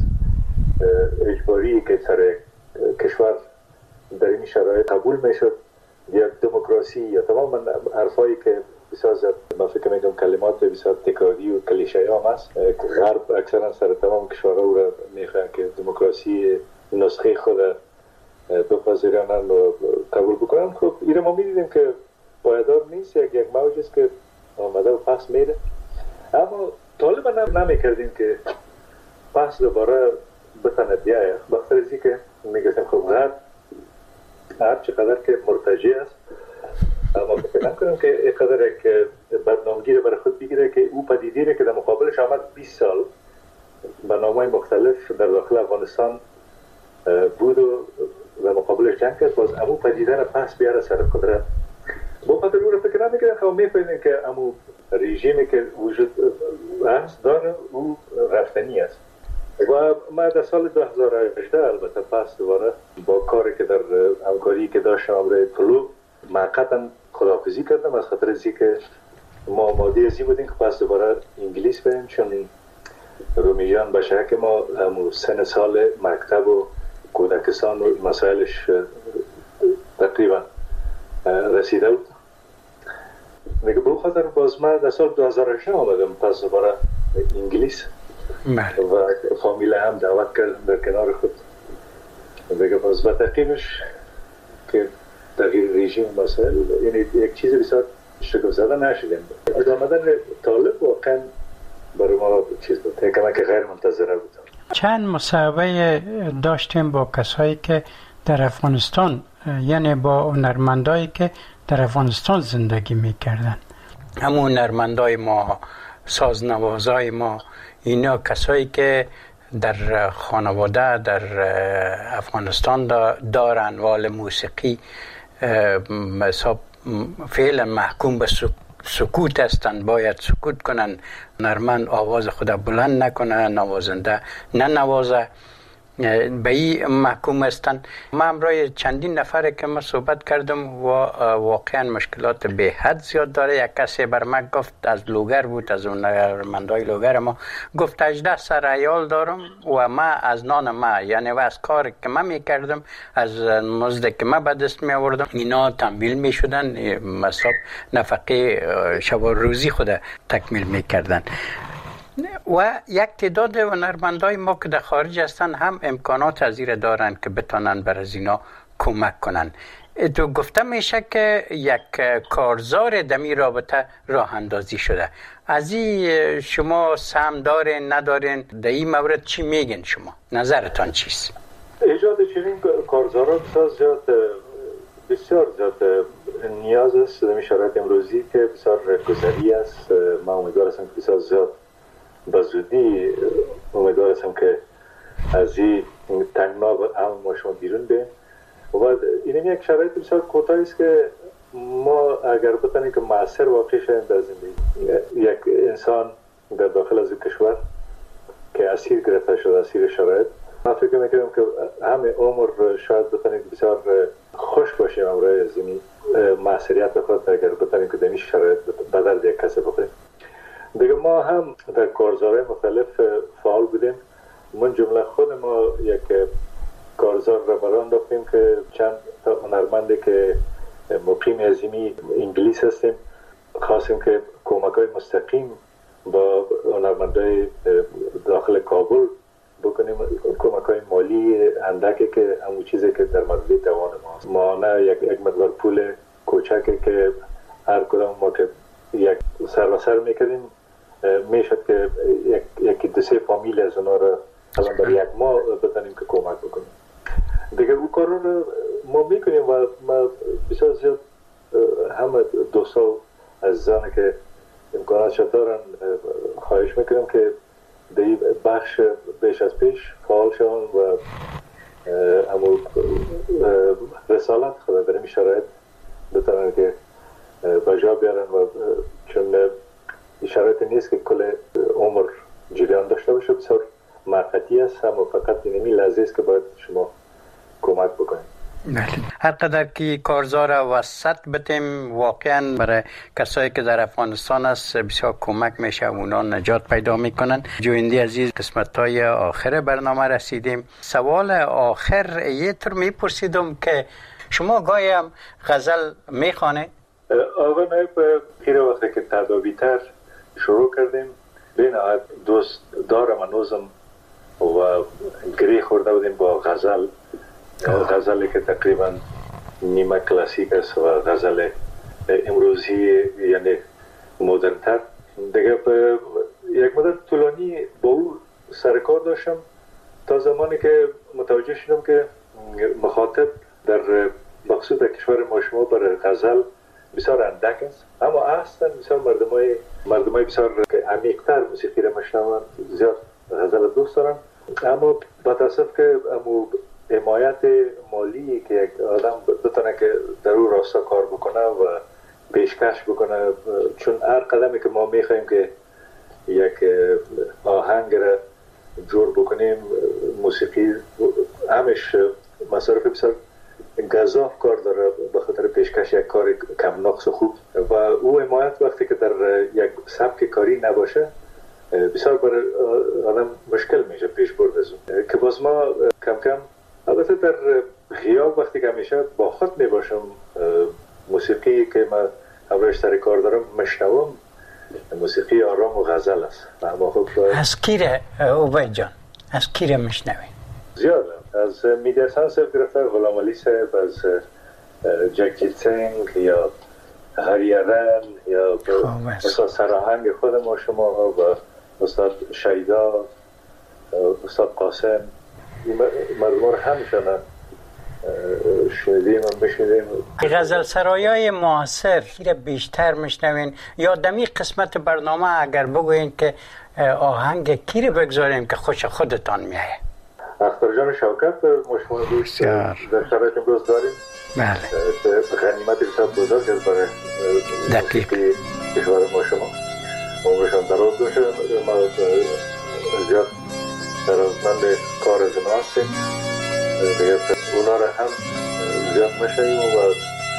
اجباری که سر کشور در این شرایط قبول میشد، یا دموکراسی یا تماما حرفایی که بسیار زیاد من فکر میکنم کلمات بسیار تکراری و کلیشه هم است که غرب اکثرا سر تمام کشورها او را میخواهند که دموکراسی نسخه خود بپذیرند و قبول بکنند. خب این ما میدیدیم که پایدار نیست، یک موج است که آمده و پس میره، اما طالبا نمیکردیم که پس دوباره بتونه بیایه، بخاطر ازی که میگفتیم خب غرب هر چقدر که مرتجع است، اما فکر نکنم که اینقدر یک بدنامگی برای خود بگیره که او پدیده که در مقابلش آمد 20 سال به نامهای مختلف در داخل افغانستان بود و در مقابلش جنگ کرد، باز امو پدیده را پس بیاره سر قدرت. با خاطر او را فکر نمیکنم خب میفهمیم که امو رژیمی که وجود هست داره او رفتنی است. و ما در سال 2018 البته پس دوباره با کاری که در همکاری که داشتم برای طلوع موقتا خداحافظی کردم، از خاطر ازی که ما آماده ازی بودیم که پس دوباره انگلیس بریم، چون رومی جان به شک ما همون سن سال مکتب و کودکستان و مسائلش تقریبا رسیده بود. میگه به خاطر باز من در سال 2018 آمدم پس دوباره انگلیس و فامیله هم دعوت کردم در کنار خود. میگه باز به تقییمش که تغییر رژیم مسائل یعنی یک چیز بسیار شگفت زده نشدیم. از آمدن طالب واقعا برای ما چیز بود، کمک غیر منتظره بود. چند مصاحبه داشتیم با کسایی که در افغانستان، یعنی با هنرمندایی که در افغانستان زندگی میکردن. همون هنرمندای ما، سازنوازای ما، اینا کسایی که در خانواده در افغانستان دارن وال موسیقی حساب فعلا محکوم به سکوت هستند، باید سکوت کنن، هنرمند آواز خود بلند نکنه، نوازنده نه نوازه، به این محکوم هستند. ما امروز چندین نفر که ما صحبت کردم و واقعا مشکلات به حد زیاد داره. یک کسی بر من گفت از لوگر بود، از اون هنرمندای لوگر ما گفت 18 سر عیال دارم و ما از نان ما یعنی و از کار که من میکردم، از مزد که من به دست می آوردم، اینا تمویل می شدن، مصاب نفقه شب و روزی خود تکمیل میکردن. و یک تعداد هنرمندای ما که در خارج هستن هم امکانات از این دارن که بتونن بر از اینا کمک کنن. تو گفته میشه که یک کارزار دمی رابطه راه اندازی شده. از این شما سهم دارین ندارین؟ در این مورد چی میگین شما؟ نظرتان چیست؟ ایجاد چنین کارزارات بسیار زیاد نیاز است در شرایط امروزی که بسیار گذری است. من امیدوار هستم که بسیار زیاد به زودی امیدوار هستم که از این تنگناب هم ما شما بیرون بیم. و این یک شرایط بسیار کوتاهی است که ما اگر بتانیم که مؤثر واقع شدیم در زندگی یک انسان در داخل از این کشور که اسیر گرفته شده، اسیر شرایط، من فکر میکنم که همه عمر شاید بتانیم که بسیار خوش باشیم امروز از این مؤثریت خود اگر بتانیم که در این شرایط بدل یک کسی بخوریم. دیگه ما هم در کارزارهای مختلف فعال بودیم. من جمله خود ما یک کارزار را بران داختیم که چند تا هنرمندی که مقیم ازیمی انگلیس هستیم خواستیم که کمک‌های مستقیم با هنرمندای داخل کابل بکنیم، کمک‌های مالی اندکی که همون چیزی که در مورد توان ماست. ما نه یک مقدار پول کوچکی که هر کدام ما که یک سر و سر میکردیم میشد که یکی دو سه فامیل از اونا رو الان در یک ماه بتونیم که کمک بکنیم. دیگه او کار رو ما میکنیم و ما بسیار زیاد همه دوستا عزیزانی که امکاناتش دارن خواهش میکنم که در این بخش بیش از پیش فعال شون و امو رسالت خدا در این شرایط بتونن که بجا بیارن و چون این شرایط نیست که کل عمر جریان داشته باشه، بسیار موقتی است، اما فقط اینمی لحظه است که باید شما کمک بکنید. هر قدر که کارزار وسط بتیم واقعا برای کسایی که در افغانستان است بسیار کمک میشه، اونا نجات پیدا میکنن. جویندی عزیز قسمت های آخر برنامه رسیدیم. سوال آخر یه طور میپرسیدم که شما گاهی هم غزل میخوانه؟ آقا نایب خیره وقتی که تدابیتر شروع کردیم بیناید دوست دارم هنوزم و گری خورده بودیم با غزلی که تقریبا نیمه کلاسیک است و غزل امروزی یعنی مدرن‌تر. دیگه یک مدت طولانی با او سرکار داشتم تا زمانی که متوجه شدم که مخاطب در مخصوص در کشور ما شما برای غزل بسیار اندک است، اما اصلا بسیار مردمای بسیار عمیق‌تر موسیقی را میشنوند، زیاد غزل دوست دارن. اما با تاسف که حمایت مالی که یک آدم بتونه که در اون راستا کار بکنه و پیشکش بکنه، چون هر قدمی که ما میخوایم که یک آهنگ را جور بکنیم موسیقی همش مصارف بسیار گزاف کار داره به خاطر پیشکش یک کار کم نقص و خوب و او حمایت وقتی که در یک سبک کاری نباشه بسیار برای آدم مشکل میشه پیش برد از اون. که باز ما کم کم البته در خیال وقتی که همیشه با خود میباشم موسیقی که من همراهش سر کار دارم مشنوم موسیقی آرام و غزل است. اما خب از کیره عبید جان؟ از کیره مشنوی؟ زیاد از میدیا سانسف گرفته، غلام علی صاحب، از جگجیت سنگ یا هریرن یا استاد سراهنگ خود ما شما و استاد شیدا، استاد قاسم، مردم رو همیشان شنیدیم و بشنیدیم. غزل سرایای معاصر که بیشتر میشنوین یا دمی قسمت برنامه اگر بگوین که آهنگ کی رو بگذاریم که خوش خودتان میایه؟ اختر جان شوکت مشمول دوست در شرایط امروز داریم. بله. غنیمت بسیار بزرگ است برای دقیق کشور ما شما. عمرشان دراز باشه. ما زیاد درازمند کار از اونا هستیم. دیگه اونا را هم زیاد نشویم و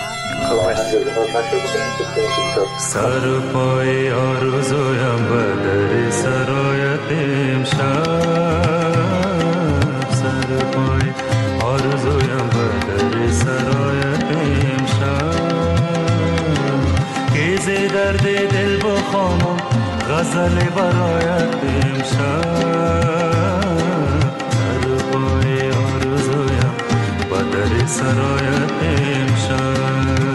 سر پای آرزویم به در سرایت امشب، سر پای آرزویم به در سرایت امشب، که ز درد دل بخوانم غزل برایت امشب، سر پای آرزویم به در سرایت امشب.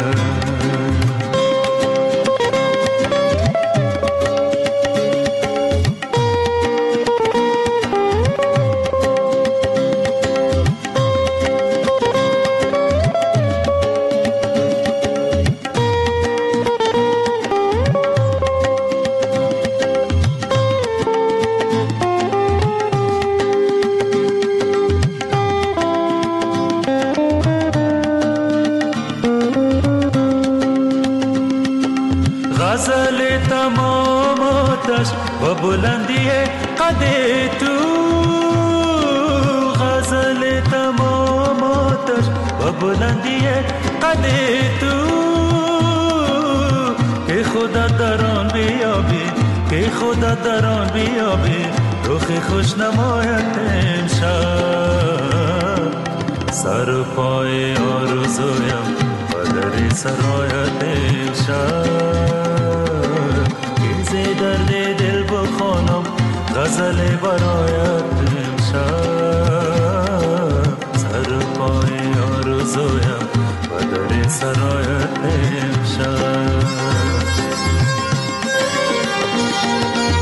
بلندی قد تو غزل تماماتش و بلندی قد تو، که خدا در آن بیابی، که خدا در آن بیابی رخ خوش نمایت امشب، سر پای آرزویم و در سرایت امشب، که ز درد دل بخوانم غزل برایت امشب، سر پای آرزویم و در سرایت امشب.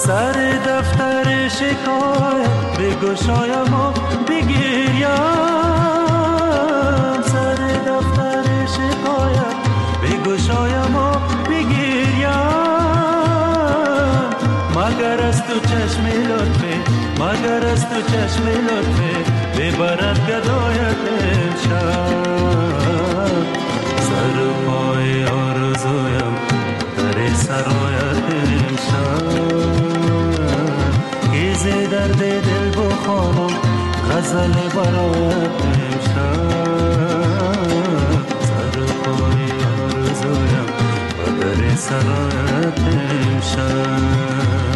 سر دفتر شکایت بگشایم و بگریم، سر دفتر شکایت بگشایم و بگریم، مگر از تو چشم لطفه، مگر از تو چشم لطفه ببرد گدایت امشب، سر پای آرزویم در سرایت امشب، گیز درد دل بخوانم غزل برایت امشب، سر پای آرزویم در سرایت امشب.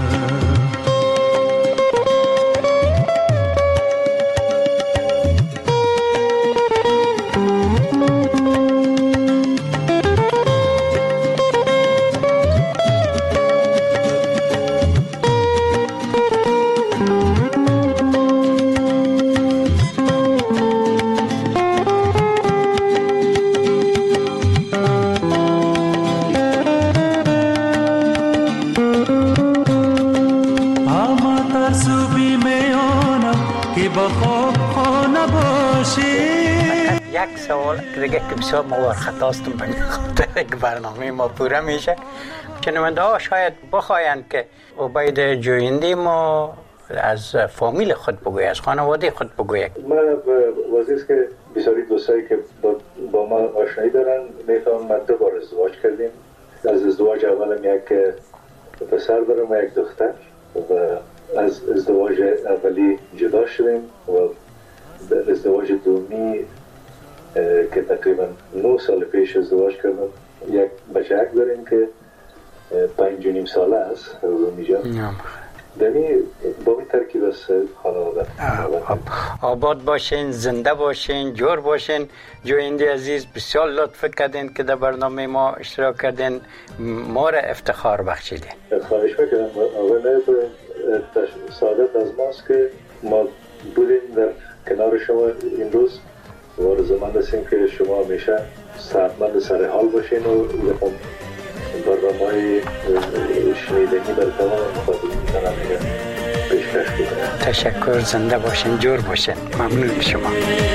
یک سوال دیگه که بسیار موار خطاستم به خاطر که برنامه ما پوره میشه، شنونده ها شاید بخواین که عبید جویندی ما از فامیل خود بگوی، از خانواده خود بگوی. من وزیست که بسیاری دوستایی که با ما آشنایی دارن میفهم من 2 بار ازدواج کردیم. از ازدواج اولم یک پسر دارم و یک دختر و از ازدواج اولی جدا شدیم و در ازدواج دومی که تقریبا 9 سال پیش ازدواج کردم یک بچه‌ک داریم که 5.5 ساله است رومی جان. دمی با این ترکیب از خانواده. آباد باشین، زنده باشین، جور باشین. جویندی عزیز بسیار لطف کردین که در برنامه ما اشتراک کردین، ما را افتخار بخشیدین. خواهش میکنم. اول سعادت از ماست که ما بودیم در کنار شما این روز و آرزومند هستیم که شما همیشه صحتمند سر حال باشین و برنامه‌های شنیدنی بر تمام مخاطبان پیشکش بکنید. تشکر، زنده باشین، جور باشین. ممنون شما.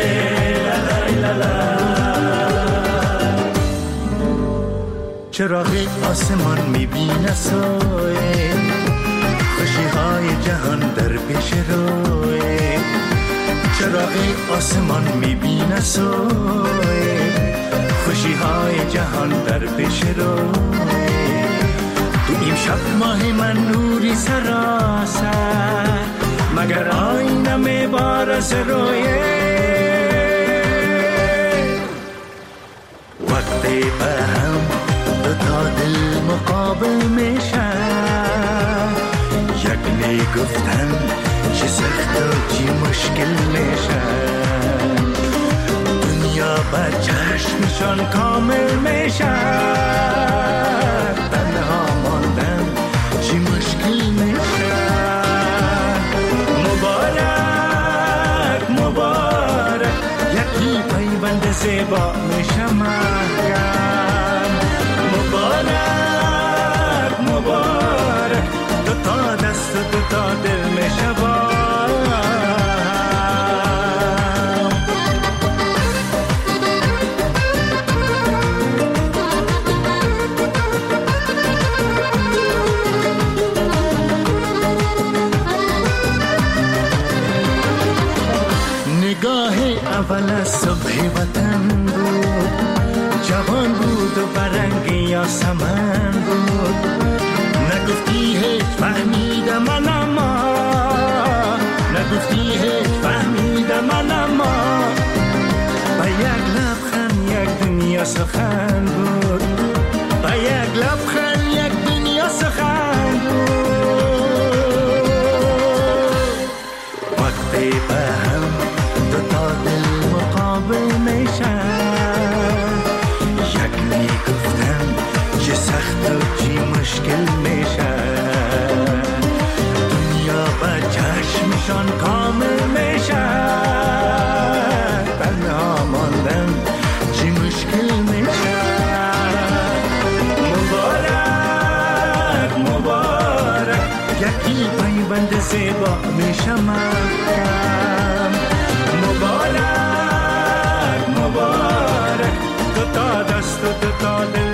چراغ آسمان میبینه سایه، خوشی‌های جهان در پیش روی، چراغ آسمان میبینه سایه، خوشی‌های جهان در پیش روی، تو این شب ماه من نوری سراسر، مگر آینه میباره ز رویه، وقتی به هم دو تا دل مقابل میشن، یک میگفتن چه سخت و چی مشکل میشن، دنیا با چشمشان کامل میشن، تنها ماندن چی مشکل میشن، مبارک مبارک یکی پیوند زیبا میشه مرگم، مبارک مبارک دو تا دست و دو تا دل میشه با. نگاه اول صبح وطن بود، جوان بود و برنگ یاسمن بود، نگفتی هیچ فهمیدم من اما، نگفتی هیچ فهمیدم من اما، با یک لبخند یک دنیا سخن بود، با یک لبخند یک دنیا سخن بود، وقتی به هم دو تا دل مقابل میشن، یک میگفتن چه سخت و چی مشکل میشن، دنیا با چشمشان کامل میشن، تنها ماندن چی مشکل میشن، یکی پیوند زیبا میشم مبارک مبارک دو تا دست و دو تا دل